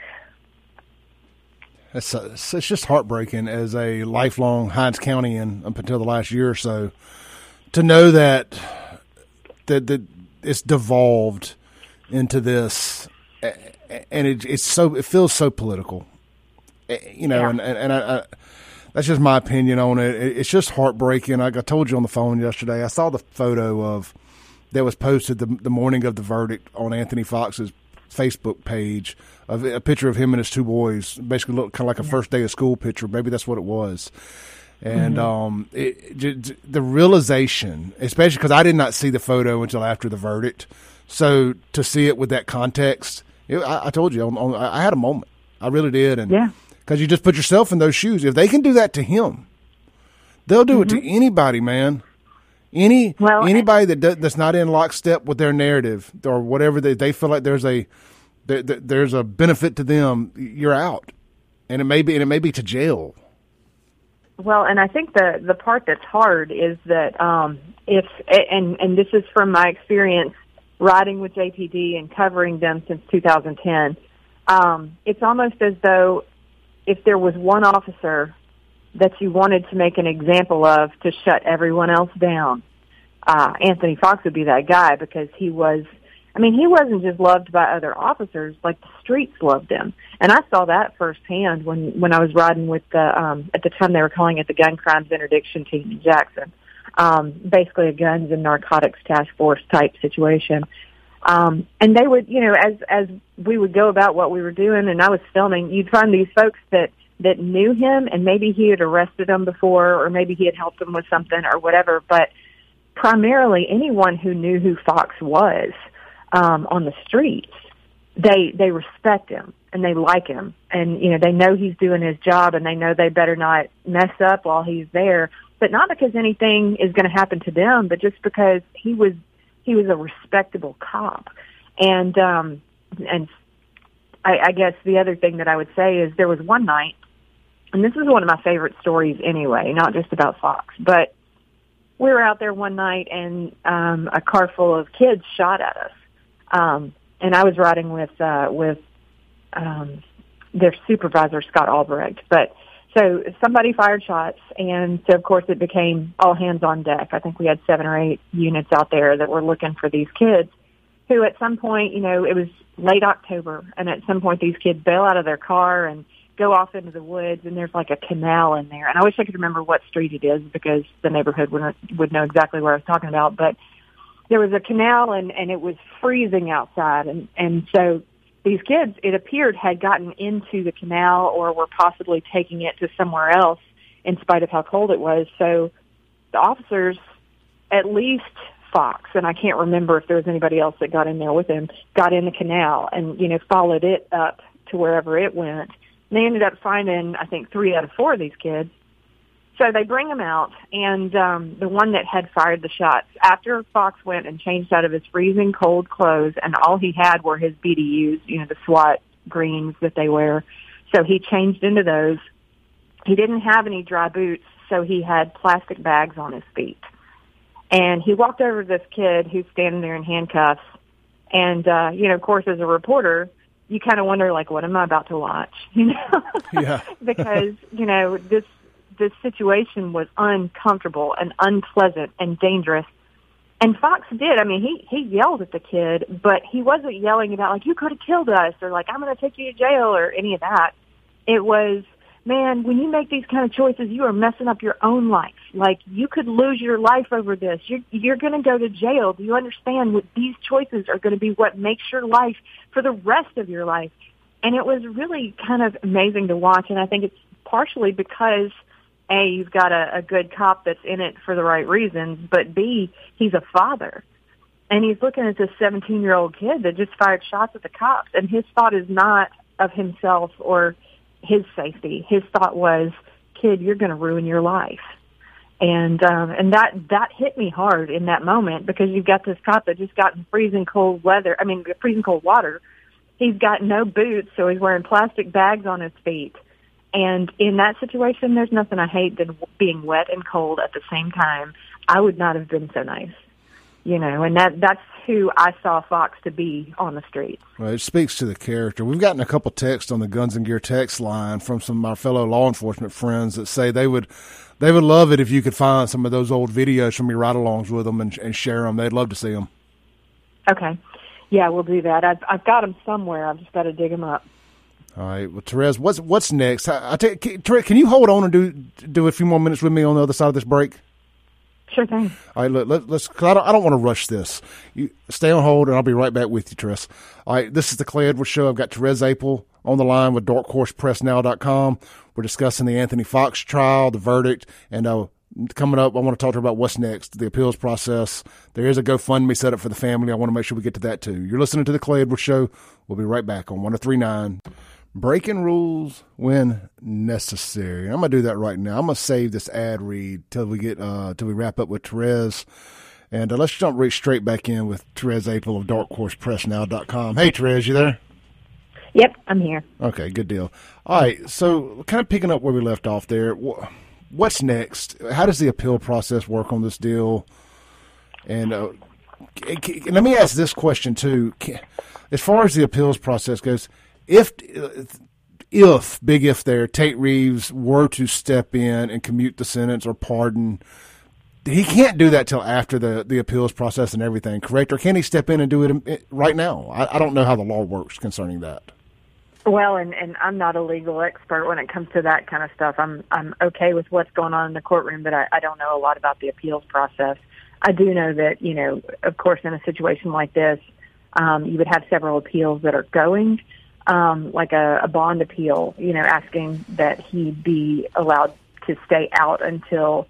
It's just heartbreaking as a lifelong Hinds Countyan up until the last year or so to know that it's devolved into this, and it feels so political, Yeah. and I that's just my opinion on it. It's just heartbreaking. Like I told you on the phone yesterday, I saw the photo that was posted the morning of the verdict on Anthony Fox's Facebook page of a picture of him and his two boys, basically looked kind of like a first day of school picture. Maybe that's what it was. And the realization, especially because I did not see the photo until after the verdict, so to see it with that context, I told you, I had a moment. I really did. And because you just put yourself in those shoes. If they can do that to him, they'll do it to anybody, man. Anybody that's not in lockstep with their narrative or whatever they feel like there's a benefit to them, you're out, and it may be to jail. Well, and I think the part that's hard is that and this is from my experience riding with JPD and covering them since 2010. It's almost as though if there was one officer that you wanted to make an example of to shut everyone else down, Anthony Fox would be that guy, because he wasn't just loved by other officers, like the streets loved him. And I saw that firsthand when I was riding with at the time they were calling it the Gun Crimes Interdiction Team in Jackson. Basically a guns and narcotics task force type situation. And they would, as we would go about what we were doing and I was filming, you'd find these folks that knew him, and maybe he had arrested them before, or maybe he had helped them with something or whatever. But primarily anyone who knew who Fox was, on the streets, they respect him and they like him, and they know he's doing his job, and they know they better not mess up while he's there. But not because anything is going to happen to them, but just because he was a respectable cop. And I guess the other thing that I would say is there was one night, and this is one of my favorite stories anyway, not just about Fox, but we were out there one night and a car full of kids shot at us. And I was riding with their supervisor, Scott Albrecht. But so somebody fired shots, and so of course it became all hands on deck. I think we had 7 or 8 units out there that were looking for these kids who at some point, it was late October, and at some point these kids bail out of their car and go off into the woods, and there's like a canal in there. And I wish I could remember what street it is, because the neighborhood would know exactly what I was talking about. But there was a canal, and it was freezing outside. And so these kids, it appeared, had gotten into the canal or were possibly taking it to somewhere else in spite of how cold it was. So the officers, at least Fox, and I can't remember if there was anybody else that got in there with him, got in the canal and, followed it up to wherever it went. And they ended up finding, I think, 3 out of 4 of these kids. So they bring him out, and the one that had fired the shots, after Fox went and changed out of his freezing cold clothes, and all he had were his BDUs, the SWAT greens that they wear. So he changed into those. He didn't have any dry boots, so he had plastic bags on his feet. And he walked over to this kid who's standing there in handcuffs. And, of course, as a reporter, you kind of wonder, like, what am I about to watch? Yeah. Because, this situation was uncomfortable and unpleasant and dangerous. And Fox did. I mean, he yelled at the kid, but he wasn't yelling about, like, you could have killed us, or like, I'm going to take you to jail, or any of that. It was, man, when you make these kind of choices, you are messing up your own life. Like, you could lose your life over this. You're going to go to jail. Do you understand what these choices are going to be, what makes your life for the rest of your life? And it was really kind of amazing to watch. And I think it's partially because, A, you've got a good cop that's in it for the right reasons, but B, he's a father. And he's looking at this 17-year-old kid that just fired shots at the cops, and his thought is not of himself or his safety. His thought was, kid, you're going to ruin your life. And that hit me hard in that moment, because you've got this cop that just got in freezing cold water. He's got no boots, so he's wearing plastic bags on his feet. And in that situation, there's nothing I hate than being wet and cold at the same time. I would not have been so nice, and that's who I saw Fox to be on the streets. Well, it speaks to the character. We've gotten a couple texts on the Guns and Gear text line from some of our fellow law enforcement friends that say they would love it if you could find some of those old videos from your ride-alongs with them and share them. They'd love to see them. Okay. Yeah, we'll do that. I've got them somewhere. I've just got to dig them up. All right. Well, Therese, what's next? Therese, can you hold on and do a few more minutes with me on the other side of this break? Sure thing. All right, let's. Cause I don't want to rush this. You stay on hold, and I'll be right back with you, Therese. All right, this is the Clay Edwards Show. I've got Therese Apel on the line with DarkHorsePressNow.com. We're discussing the Anthony Fox trial, the verdict, and coming up, I want to talk to her about what's next, the appeals process. There is a GoFundMe set up for the family. I want to make sure we get to that too. You're listening to the Clay Edwards Show. We'll be right back on 103.9. breaking rules when necessary. I'm going to do that right now. I'm going to save this ad read till we wrap up with Therese. And let's jump right straight back in with Therese Apel of darkhorsepressnow.com. Hey, Therese, you there? Yep, I'm here. Okay, good deal. All right, so kind of picking up where we left off there, what's next? How does the appeal process work on this deal? And let me ask this question, too. As far as the appeals process goes, if big if there, Tate Reeves were to step in and commute the sentence or pardon, he can't do that till after the appeals process and everything, correct? Or can he step in and do it right now? I don't know how the law works concerning that. Well, and I'm not a legal expert when it comes to that kind of stuff. I'm okay with what's going on in the courtroom, but I don't know a lot about the appeals process. I do know that, of course, in a situation like this, you would have several appeals that are going, like a bond appeal, asking that he be allowed to stay out until,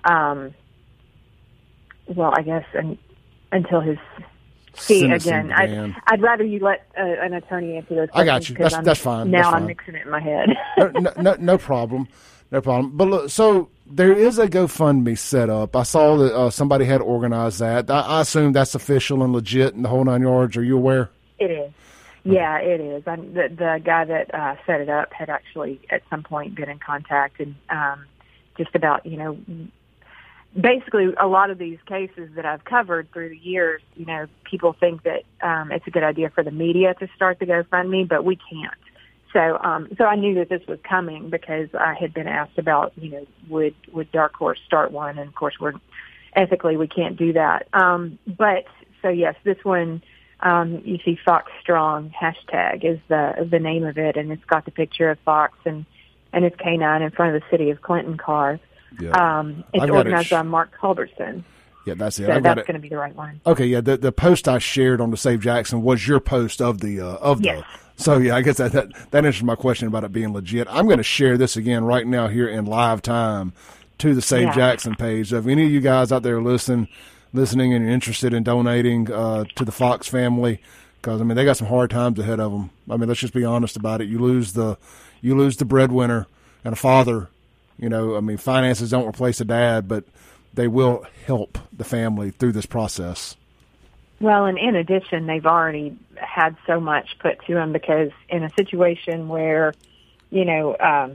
until his fee again. I'd rather you let an attorney answer those questions. I got you. That's fine. Now that's I'm fine. mixing it in my head. No problem. No problem. But look, so there is a GoFundMe set up. I saw that somebody had organized that. I assume that's official and legit and the whole 9 yards. Are you aware? It is. Yeah, it is. The guy that set it up had actually at some point been in contact and just about, basically a lot of these cases that I've covered through the years, people think that it's a good idea for the media to start the GoFundMe, but we can't. So I knew that this was coming because I had been asked about, would Dark Horse start one? And of course, ethically we can't do that. But so yes, this one, you see Fox Strong hashtag is the name of it, and it's got the picture of Fox and his canine in front of the city of Clinton car. Yeah. It's organized by Mark Culbertson. Yeah, that's it. So that's going to be the right one. Okay, yeah. The post I shared on the Save Jackson was your post of the yes. So yeah, I guess that answers my question about it being legit. I'm going to share this again right now here in live time to the Save Jackson page. So if any of you guys out there listening and you're interested in donating to the Fox family, because they got some hard times ahead of them. Let's just be honest about it. You lose the breadwinner and a father. Finances don't replace a dad, but they will help the family through this process. Well, and in addition, they've already had so much put to them because in a situation where, let's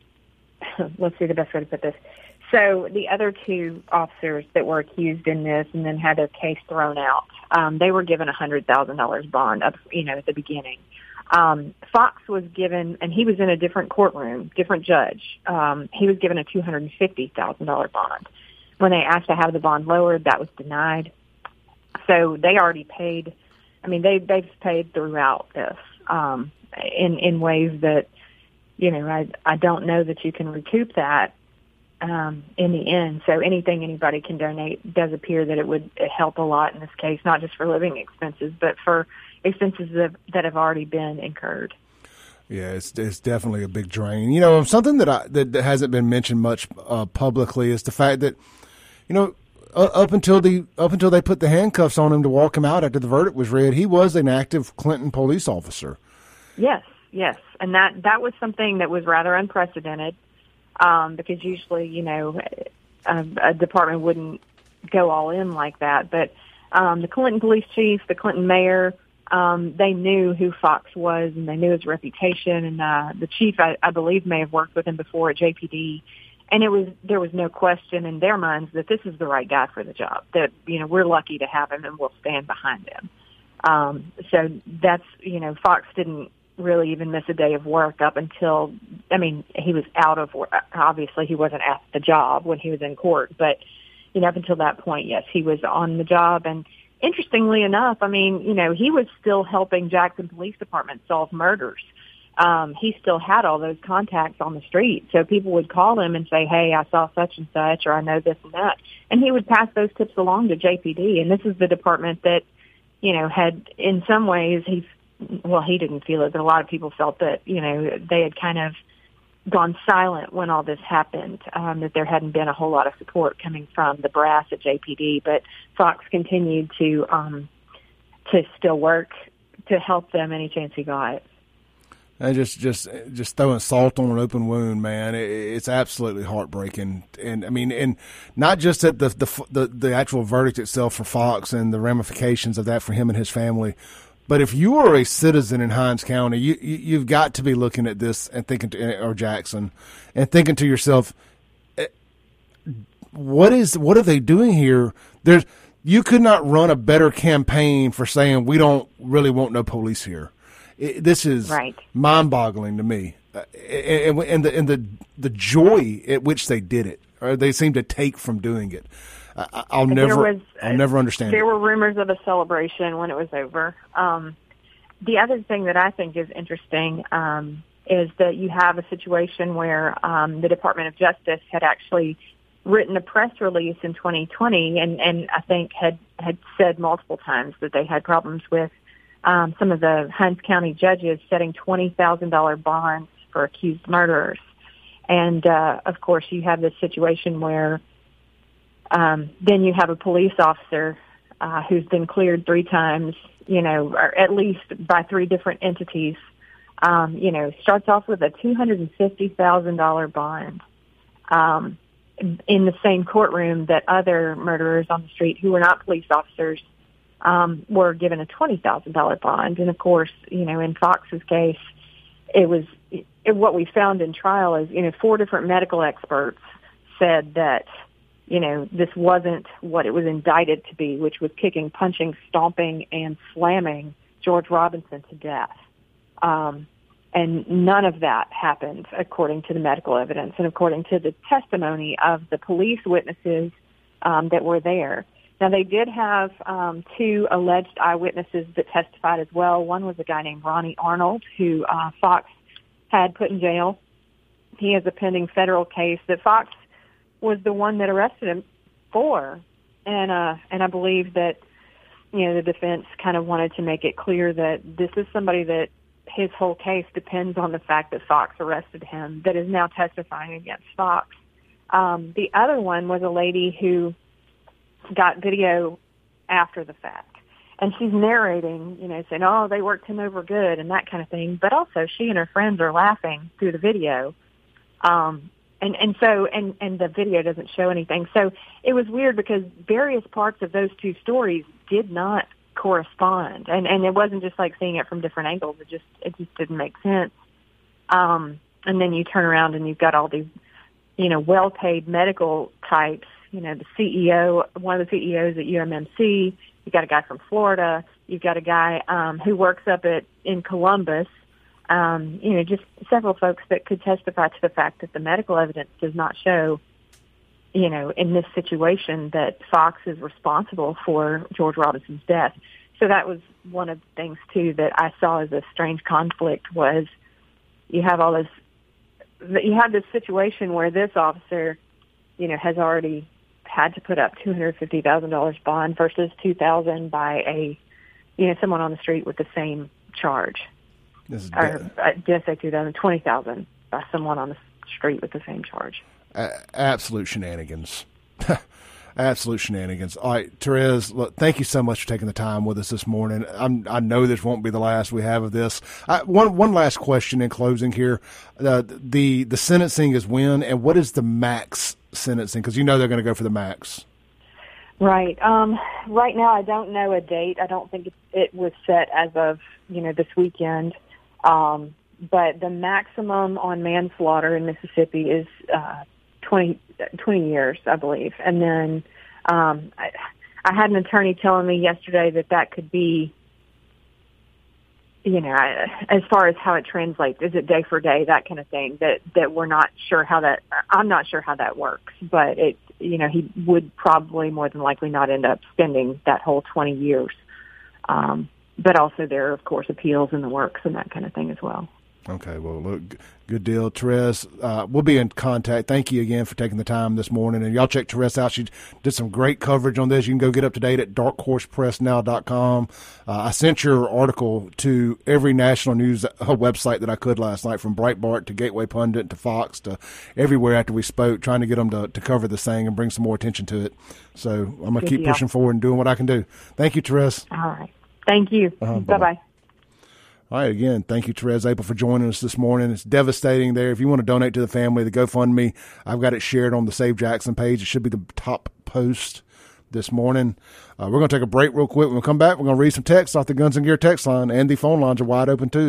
see the best way to put this. So the other two officers that were accused in this and then had their case thrown out, they were given $100,000 bond up, at the beginning. Fox was given, and he was in a different courtroom, different judge. He was given a $250,000 bond. When they asked to have the bond lowered, that was denied. So they already paid. They've paid throughout this in ways that, I don't know that you can recoup that in the end. So anything anybody can donate does appear that it would help a lot in this case, not just for living expenses, but for expenses that have already been incurred. Yeah, it's definitely a big drain. Something that hasn't been mentioned much publicly is the fact that, up until they put the handcuffs on him to walk him out after the verdict was read, he was an active Clinton police officer. Yes, and that was something that was rather unprecedented because usually, a department wouldn't go all in like that. But the Clinton police chief, the Clinton mayor, they knew who Fox was and they knew his reputation. And the chief, I believe, may have worked with him before at JPD. And there was no question in their minds that this is the right guy for the job, that, we're lucky to have him and we'll stand behind him. So that's, Fox didn't really even miss a day of work up until, he was out of work. Obviously he wasn't at the job when he was in court, but, up until that point, yes, he was on the job. And interestingly enough, he was still helping Jackson Police Department solve murders. He still had all those contacts on the street. So people would call him and say, hey, I saw such and such, or I know this and that. And he would pass those tips along to JPD. And this is the department that, had in some ways, he didn't feel it, but a lot of people felt that, they had kind of gone silent when all this happened, that there hadn't been a whole lot of support coming from the brass at JPD. But Fox continued to still work to help them any chance he got. And just throwing salt on an open wound, man. It's absolutely heartbreaking, and I mean, and not just at the actual verdict itself for Fox and the ramifications of that for him and his family, but if you are a citizen in Hinds County, you've got to be looking at this and thinking, or Jackson, and thinking to yourself, what are they doing here? You could not run a better campaign for saying we don't really want no police here. This is mind-boggling to me, and the joy at which they did it, or they seem to take from doing it. I'll never understand. There were rumors of a celebration when it was over. The other thing that I think is interesting is that you have a situation where the Department of Justice had actually written a press release in 2020, and I think had said multiple times that they had problems with some of the Hinds County judges setting $20,000 bonds for accused murderers. And, of course, you have this situation where then you have a police officer who's been cleared 3 times, or at least by 3 different entities, starts off with a $250,000 bond in the same courtroom that other murderers on the street who were not police officers were given a $20,000 bond. And of course, in Fox's case, what we found in trial is, 4 different medical experts said that, this wasn't what it was indicted to be, which was kicking, punching, stomping, and slamming George Robinson to death. And none of that happened according to the medical evidence and according to the testimony of the police witnesses that were there. Now, they did have 2 alleged eyewitnesses that testified as well. One was a guy named Ronnie Arnold, who Fox had put in jail. He has a pending federal case that Fox was the one that arrested him for. And I believe that, the defense kind of wanted to make it clear that this is somebody that his whole case depends on the fact that Fox arrested him, that is now testifying against Fox. The other one was a lady who got video after the fact. And she's narrating, saying, oh, they worked him over good and that kind of thing. But also she and her friends are laughing through the video. And the video doesn't show anything. So it was weird because various parts of those 2 stories did not correspond. And it wasn't just like seeing it from different angles. It just didn't make sense. And then you turn around and you've got all these, well-paid medical types, the CEO, one of the CEOs at UMMC. You've got a guy from Florida. You've got a guy who works up in Columbus. Just several folks that could testify to the fact that the medical evidence does not show, in this situation that Fox is responsible for George Robinson's death. So that was one of the things, too, that I saw as a strange conflict was you have this situation where this officer, has already had to put up $250,000 bond versus $2,000 by someone on the street with the same charge. Just say $20,000 by someone on the street with the same charge. Absolute shenanigans. Absolute shenanigans. All right, Therese, look, thank you so much for taking the time with us this morning. I know this won't be the last we have of this. One last question in closing here. The sentencing is when, and what is the max sentencing? Because they're going to go for the max. Right. Right now, I don't know a date. I don't think it was set as of, this weekend. But the maximum on manslaughter in Mississippi is 20 years, I believe. And then I had an attorney telling me yesterday that could be, as far as how it translates, is it day for day, that kind of thing, that we're not sure how that, I'm not sure how that works. But he would probably more than likely not end up spending that whole 20 years. But also there are, of course, appeals in the works and that kind of thing as well. Okay, well, look, good deal, Therese. We'll be in contact. Thank you again for taking the time this morning. And y'all check Therese out. She did some great coverage on this. You can go get up to date at darkhorsepressnow.com. I sent your article to every national news website that I could last night, from Breitbart to Gateway Pundit to Fox to everywhere after we spoke, trying to get them to cover this thing and bring some more attention to it. So I'm going to keep pushing forward and doing what I can do. Thank you, Therese. All right. Thank you. Bye-bye. All right, again, thank you, Therese Apel, for joining us this morning. It's devastating there. If you want to donate to the family, the GoFundMe, I've got it shared on the Save Jackson page. It should be the top post this morning. We're going to take a break real quick. When we come back, we're going to read some texts off the Guns and Gear text line, and the phone lines are wide open too,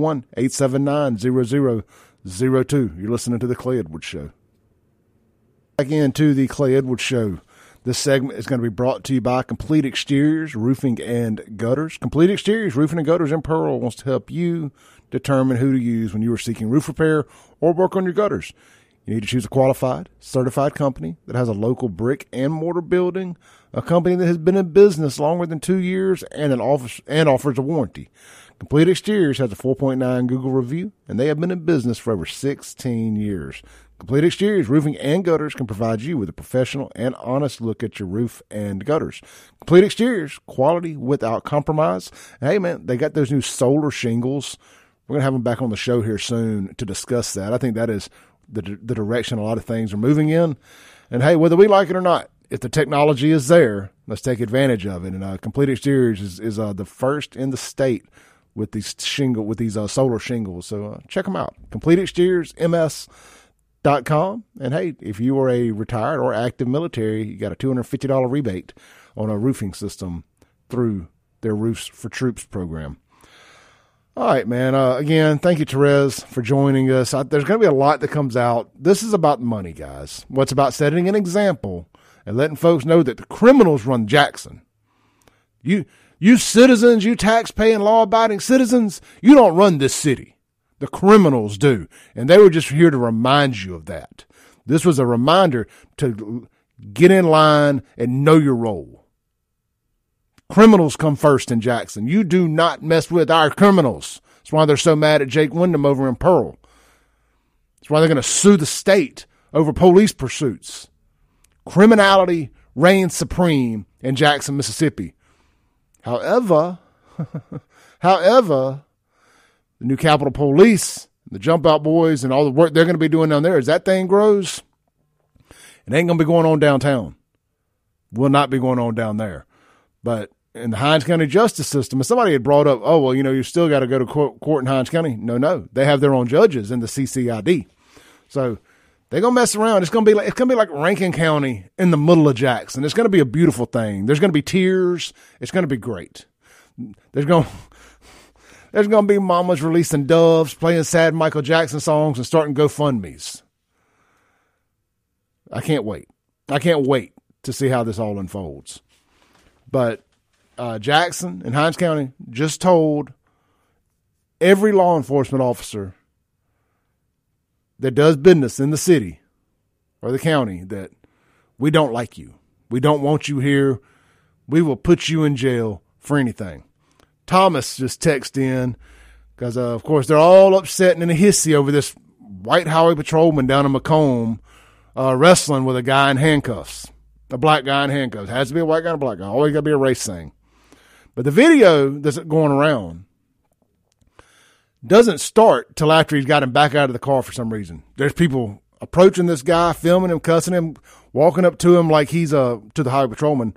601-879-0002. You're listening to The Clay Edwards Show. Back into The Clay Edwards Show. This segment is going to be brought to you by Complete Exteriors, Roofing and Gutters. Complete Exteriors, Roofing and Gutters in Pearl wants to help you determine who to use when you are seeking roof repair or work on your gutters. You need to choose a qualified, certified company that has a local brick and mortar building, a company that has been in business longer than 2 years and offers a warranty. Complete Exteriors has a 4.9 Google review, and they have been in business for over 16 years. Complete Exteriors, Roofing and Gutters can provide you with a professional and honest look at your roof and gutters. Complete Exteriors, quality without compromise. And hey, man, they got those new solar shingles. We're going to have them back on the show here soon to discuss that. I think that is the direction a lot of things are moving in. And hey, whether we like it or not, if the technology is there, let's take advantage of it. And Complete Exteriors is the first in the state with these solar shingles. So check them out. Complete Exteriors, MS.com. And hey, if you are a retired or active military, you got a $250 rebate on a roofing system through their Roofs for Troops program. All right, man. Again, thank you, Therese, for joining us. There's going to be a lot that comes out. This is about money, guys. What's about setting an example and letting folks know that the criminals run Jackson. You citizens, you tax-paying, law-abiding citizens, you don't run this city. The criminals do. And they were just here to remind you of that. This was a reminder to get in line and know your role. Criminals come first in Jackson. You do not mess with our criminals. That's why they're so mad at Jake Wyndham over in Pearl. That's why they're going to sue the state over police pursuits. Criminality reigns supreme in Jackson, Mississippi. However, the new Capitol Police, the Jump Out Boys, and all the work they're going to be doing down there, as that thing grows, it ain't going to be going on downtown. Will not be going on down there. But in the Hinds County justice system, if somebody had brought up, oh, well, you still got to go to court in Hinds County. No. They have their own judges in the CCID. So they're going to mess around. It's going to be like Rankin County in the middle of Jackson. It's going to be a beautiful thing. There's going to be tears. It's going to be great. There's going to be mamas releasing doves, playing sad Michael Jackson songs, and starting GoFundMes. I can't wait. I can't wait to see how this all unfolds. But Jackson and Hinds County just told every law enforcement officer that does business in the city or the county that we don't like you. We don't want you here. We will put you in jail for anything. Thomas just texted in because, of course, they're all upset and in a hissy over this white highway patrolman down in Macomb wrestling with a guy in handcuffs, a black guy in handcuffs. It has to be a white guy and a black guy. Always got to be a race thing. But the video that's going around doesn't start till after he's got him back out of the car for some reason. There's people approaching this guy, filming him, cussing him, walking up to him like he's to the highway patrolman.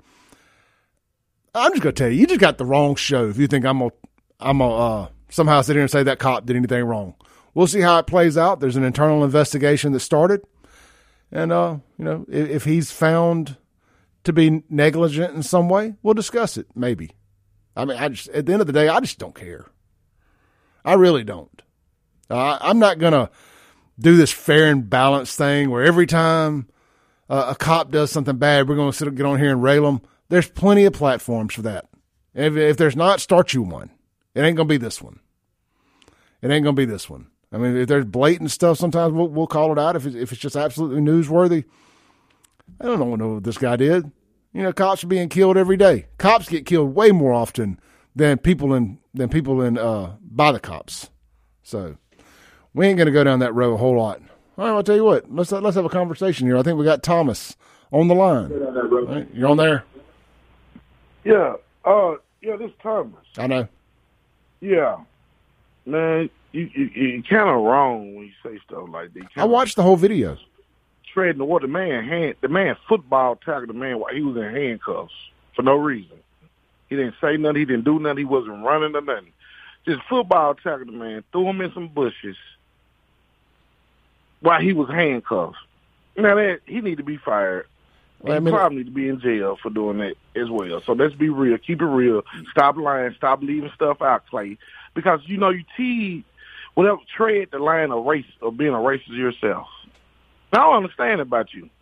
I'm just going to tell you, you just got the wrong show if you think I'm gonna somehow sit here and say that cop did anything wrong. We'll see how it plays out. There's an internal investigation that started. And, if he's found to be negligent in some way, we'll discuss it, maybe. I mean, at the end of the day, I just don't care. I really don't. I'm not going to do this fair and balanced thing where every time a cop does something bad, we're going to get on here and rail them. There's plenty of platforms for that. If there's not, start you one. It ain't going to be this one. It ain't going to be this one. I mean, if there's blatant stuff, sometimes we'll call it out if it's just absolutely newsworthy. I don't know what this guy did. Cops are being killed every day. Cops get killed way more often than people by the cops. So we ain't going to go down that road a whole lot. All right, I'll tell you what. Let's have a conversation here. I think we got Thomas on the line. Right, you're on there. Yeah. This is Thomas. I know. Yeah, man. You kind of wrong when you say stuff like that. I watched the whole video. Treading the water, the man football tackled the man while he was in handcuffs for no reason. He didn't say nothing. He didn't do nothing. He wasn't running or nothing. just football tackled the man, threw him in some bushes while he was handcuffed. Now, he need to be fired. Well, he probably need to be in jail for doing that as well. So let's be real. Keep it real. Stop lying. Stop leaving stuff out, Clay. Because, you tread the line of race of being a racist yourself. I don't understand about you.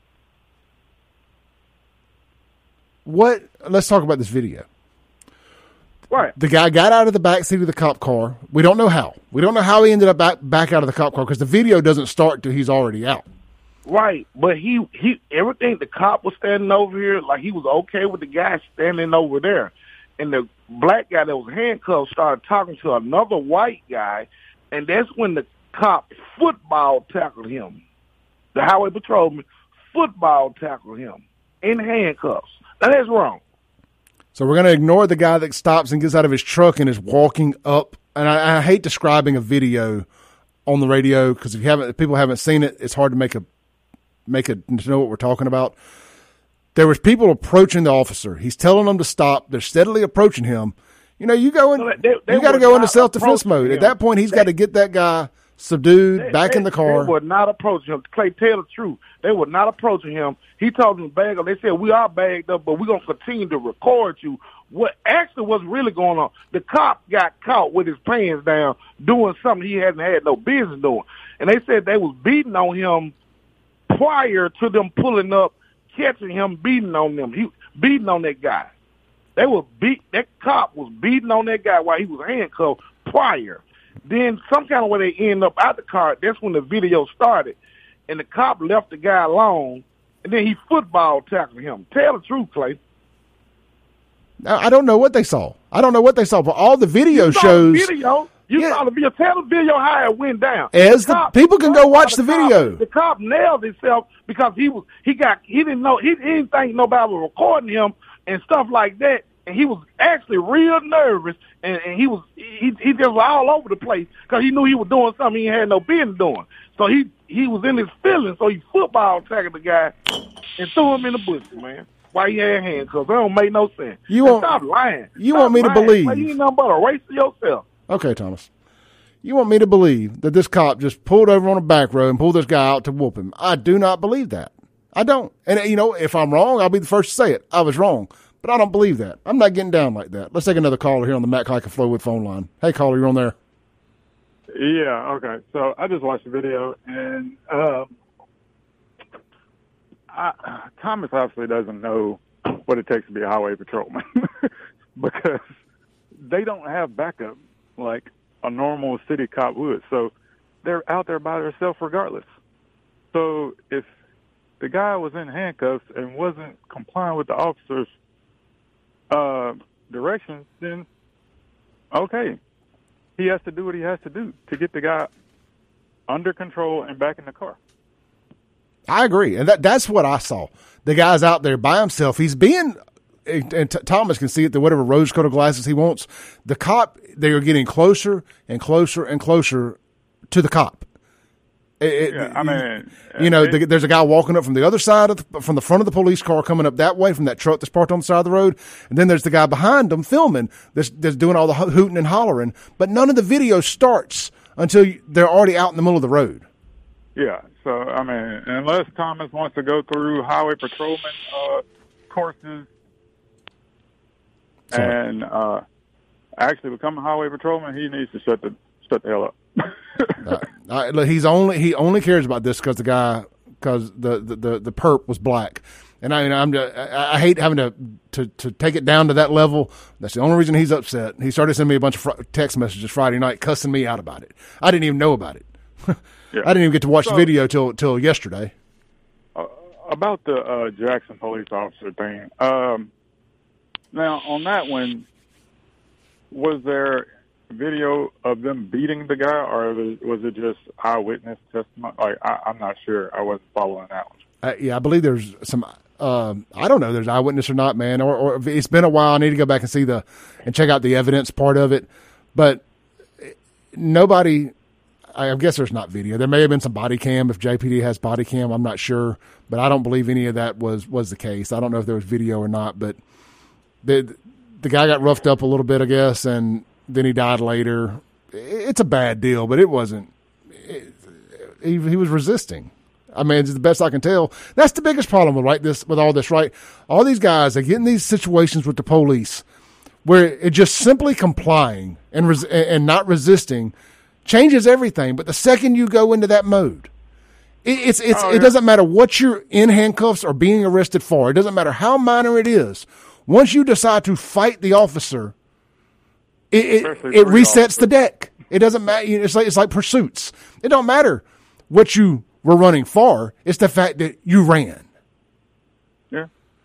Let's talk about this video. Right. The guy got out of the back seat of the cop car. We don't know how. We don't know how he ended up back out of the cop car because the video doesn't start till he's already out. Right, but he everything, the cop was standing over here, like he was okay with the guy standing over there. And the black guy that was handcuffed started talking to another white guy, and that's when the cop football tackled him. The highway patrolman football tackled him in handcuffs. Now, that's wrong. So we're going to ignore the guy that stops and gets out of his truck and is walking up. And I hate describing a video on the radio because if people haven't seen it, it's hard to to know what we're talking about. There was people approaching the officer. He's telling them to stop. They're steadily approaching him. You got to go into self-defense mode. At that point, he's got to get that guy subdued, back in the car. They would not approach him. Clay, tell the truth. They were not approaching him. He told them to bag up. They said, we are bagged up, but we're going to continue to record you. What actually was really going on, the cop got caught with his pants down doing something he hadn't had no business doing. And they said they was beating on him prior to them pulling up, catching him, beating on them. He beating on that guy. That cop was beating on that guy while he was handcuffed prior. Then some kind of way they end up out the car. That's when the video started. And the cop left the guy alone, and then he football tackled him. Tell the truth, Clay. I don't know what they saw. But all the video shows. You saw the video. Tell the video how it went down. People can go watch the video. The cop nailed himself because he didn't think nobody was recording him and stuff like that. And he was actually real nervous, and he just was all over the place because he knew he was doing something he had no business doing. So he was in his feelings, so he football tackled the guy and threw him in the bush, man. Why he had handcuffs? That don't make no sense. Stop lying. You want me to believe? Like, you ain't nothing but a race to yourself. Okay, Thomas. You want me to believe that this cop just pulled over on a back road and pulled this guy out to whoop him? I do not believe that. I don't. And, if I'm wrong, I'll be the first to say it. I was wrong. But I don't believe that. I'm not getting down like that. Let's take another caller here on the Matt Kike and Flowood phone line. Hey, caller, you're on there. Yeah, okay. So I just watched the video, and Thomas obviously doesn't know what it takes to be a highway patrolman because they don't have backup like a normal city cop would. So they're out there by themselves regardless. So if the guy was in handcuffs and wasn't complying with the officer's directions, then okay, he has to do what he has to do to get the guy under control and back in the car. I agree, and that's what I saw. The guy's out there by himself. He's being, and Thomas can see it, the whatever rose-colored glasses he wants. The cop, they are getting closer and closer and closer to the cop. There's a guy walking up from the other side from the front of the police car, coming up that way from that truck that's parked on the side of the road, and then there's the guy behind him filming that's doing all the hooting and hollering. But none of the video starts until they're already out in the middle of the road. Yeah, so unless Thomas wants to go through highway patrolman courses and actually become a highway patrolman, he needs to shut the hell up. He only cares about this because the perp was black, and I hate having to take it down to that level. That's the only reason he's upset. He started sending me a bunch of text messages Friday night cussing me out about it. I didn't even know about it. Yeah. I didn't even get to watch the video till yesterday. About the Jackson police officer thing. Now on that one, was there video of them beating the guy, or was it just eyewitness testimony? I'm not sure. I wasn't following that one. I believe there's some. I don't know if there's eyewitness or not, man. Or if it's been a while. I need to go back and see and check out the evidence part of it. But nobody. I guess there's not video. There may have been some body cam if JPD has body cam. I'm not sure, but I don't believe any of that was the case. I don't know if there was video or not, but the guy got roughed up a little bit, I guess, and Then he died later. It's a bad deal, but it wasn't. He was resisting. I mean, it's the best I can tell. That's the biggest problem with all this, right? All these guys, they get in these situations with the police where it just simply complying and not resisting changes everything. But the second you go into that mode, it doesn't matter what you're in handcuffs or being arrested for. It doesn't matter how minor it is. Once you decide to fight the officer, it resets the deck. It doesn't matter. It's like pursuits. It don't matter what you were running for. It's the fact that you ran. Yeah.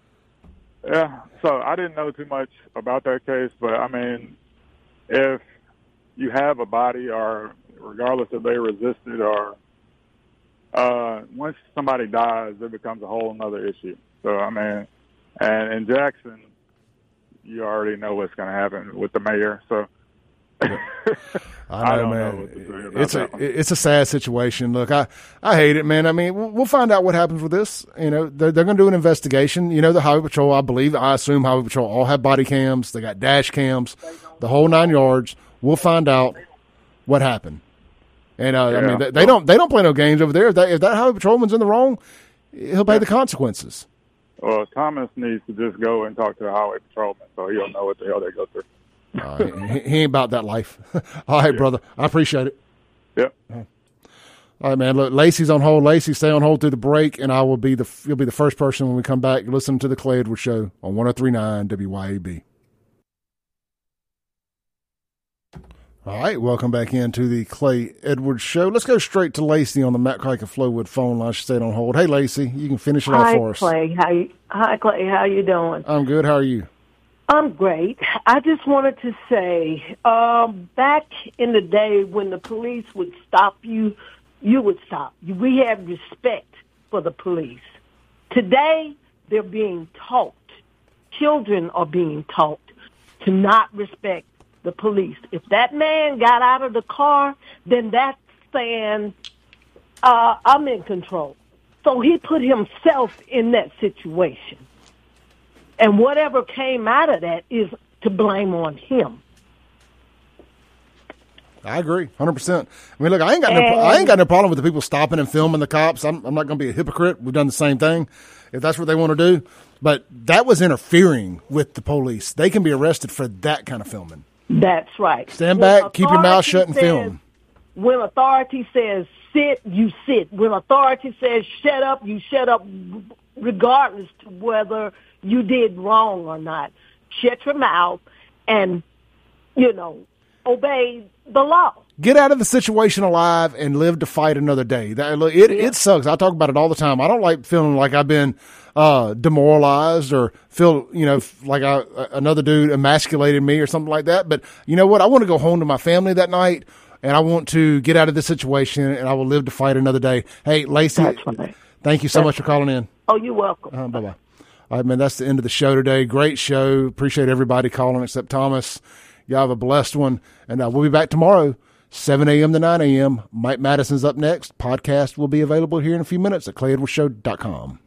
So I didn't know too much about that case, but I mean, if you have a body, or regardless if they resisted, or once somebody dies, it becomes a whole other issue. So I mean, and in Jackson, you already know what's going to happen with the mayor. So I know, man. It's a sad situation. Look, I hate it, man. I mean, we'll find out what happens with this. You know, they're going to do an investigation. You know, the Highway Patrol, I assume Highway Patrol all have body cams. They got dash cams, the whole 9 yards. We'll find out what happened. And I mean, they don't play no games over there. If that Highway Patrolman's in the wrong, he'll pay the consequences. Well, Thomas needs to just go and talk to the Highway Patrolman so he'll know what the hell they go through. He ain't about that life. All right, brother. I appreciate it. Yep. All right, man. Look, Lacey's on hold. Lacey, stay on hold through the break, and you'll be the first person when we come back. Listen to the Clay Edwards Show on 103.9 WYAB. All right, welcome back into the Clay Edwards Show. Let's go straight to Lacey on the Matt Craig of Flowwood phone line. She stayed on hold. Hey, Lacey, you can finish it off for us. Hi, Clay. How you doing? I'm good. How are you? I'm great. I just wanted to say, back in the day when the police would stop you, you would stop. We have respect for the police. Today, they're being taught. Children are being taught to not respect the police. If that man got out of the car, then that's saying, I'm in control. So he put himself in that situation. And whatever came out of that is to blame on him. I agree, 100%. I mean, look, I ain't got no problem with the people stopping and filming the cops. I'm not going to be a hypocrite. We've done the same thing, if that's what they want to do. But that was interfering with the police. They can be arrested for that kind of filming. That's right. Stand back, keep your mouth shut, and film. When authority says sit, you sit. When authority says shut up, you shut up, regardless to whether you did wrong or not. Shut your mouth and, obey the law. Get out of the situation alive and live to fight another day. It sucks. I talk about it all the time. I don't like feeling like I've been demoralized or feel, like another dude emasculated me or something like that. But you know what? I want to go home to my family that night, and I want to get out of this situation, and I will live to fight another day. Hey, Lacey, thank you so much for calling in. Oh, you're welcome. Bye-bye. All right, man, that's the end of the show today. Great show. Appreciate everybody calling except Thomas. Y'all have a blessed one. And we'll be back tomorrow, 7 a.m. to 9 a.m. Mike Madison's up next. Podcast will be available here in a few minutes at ClayEdwardsShow.com.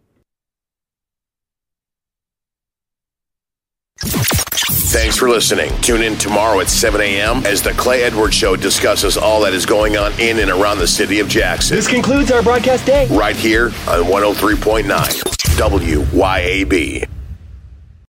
Thanks for listening. Tune in tomorrow at 7 a.m. as the Clay Edwards Show discusses all that is going on in and around the city of Jackson. This concludes our broadcast day. Right here on 103.9 WYAB.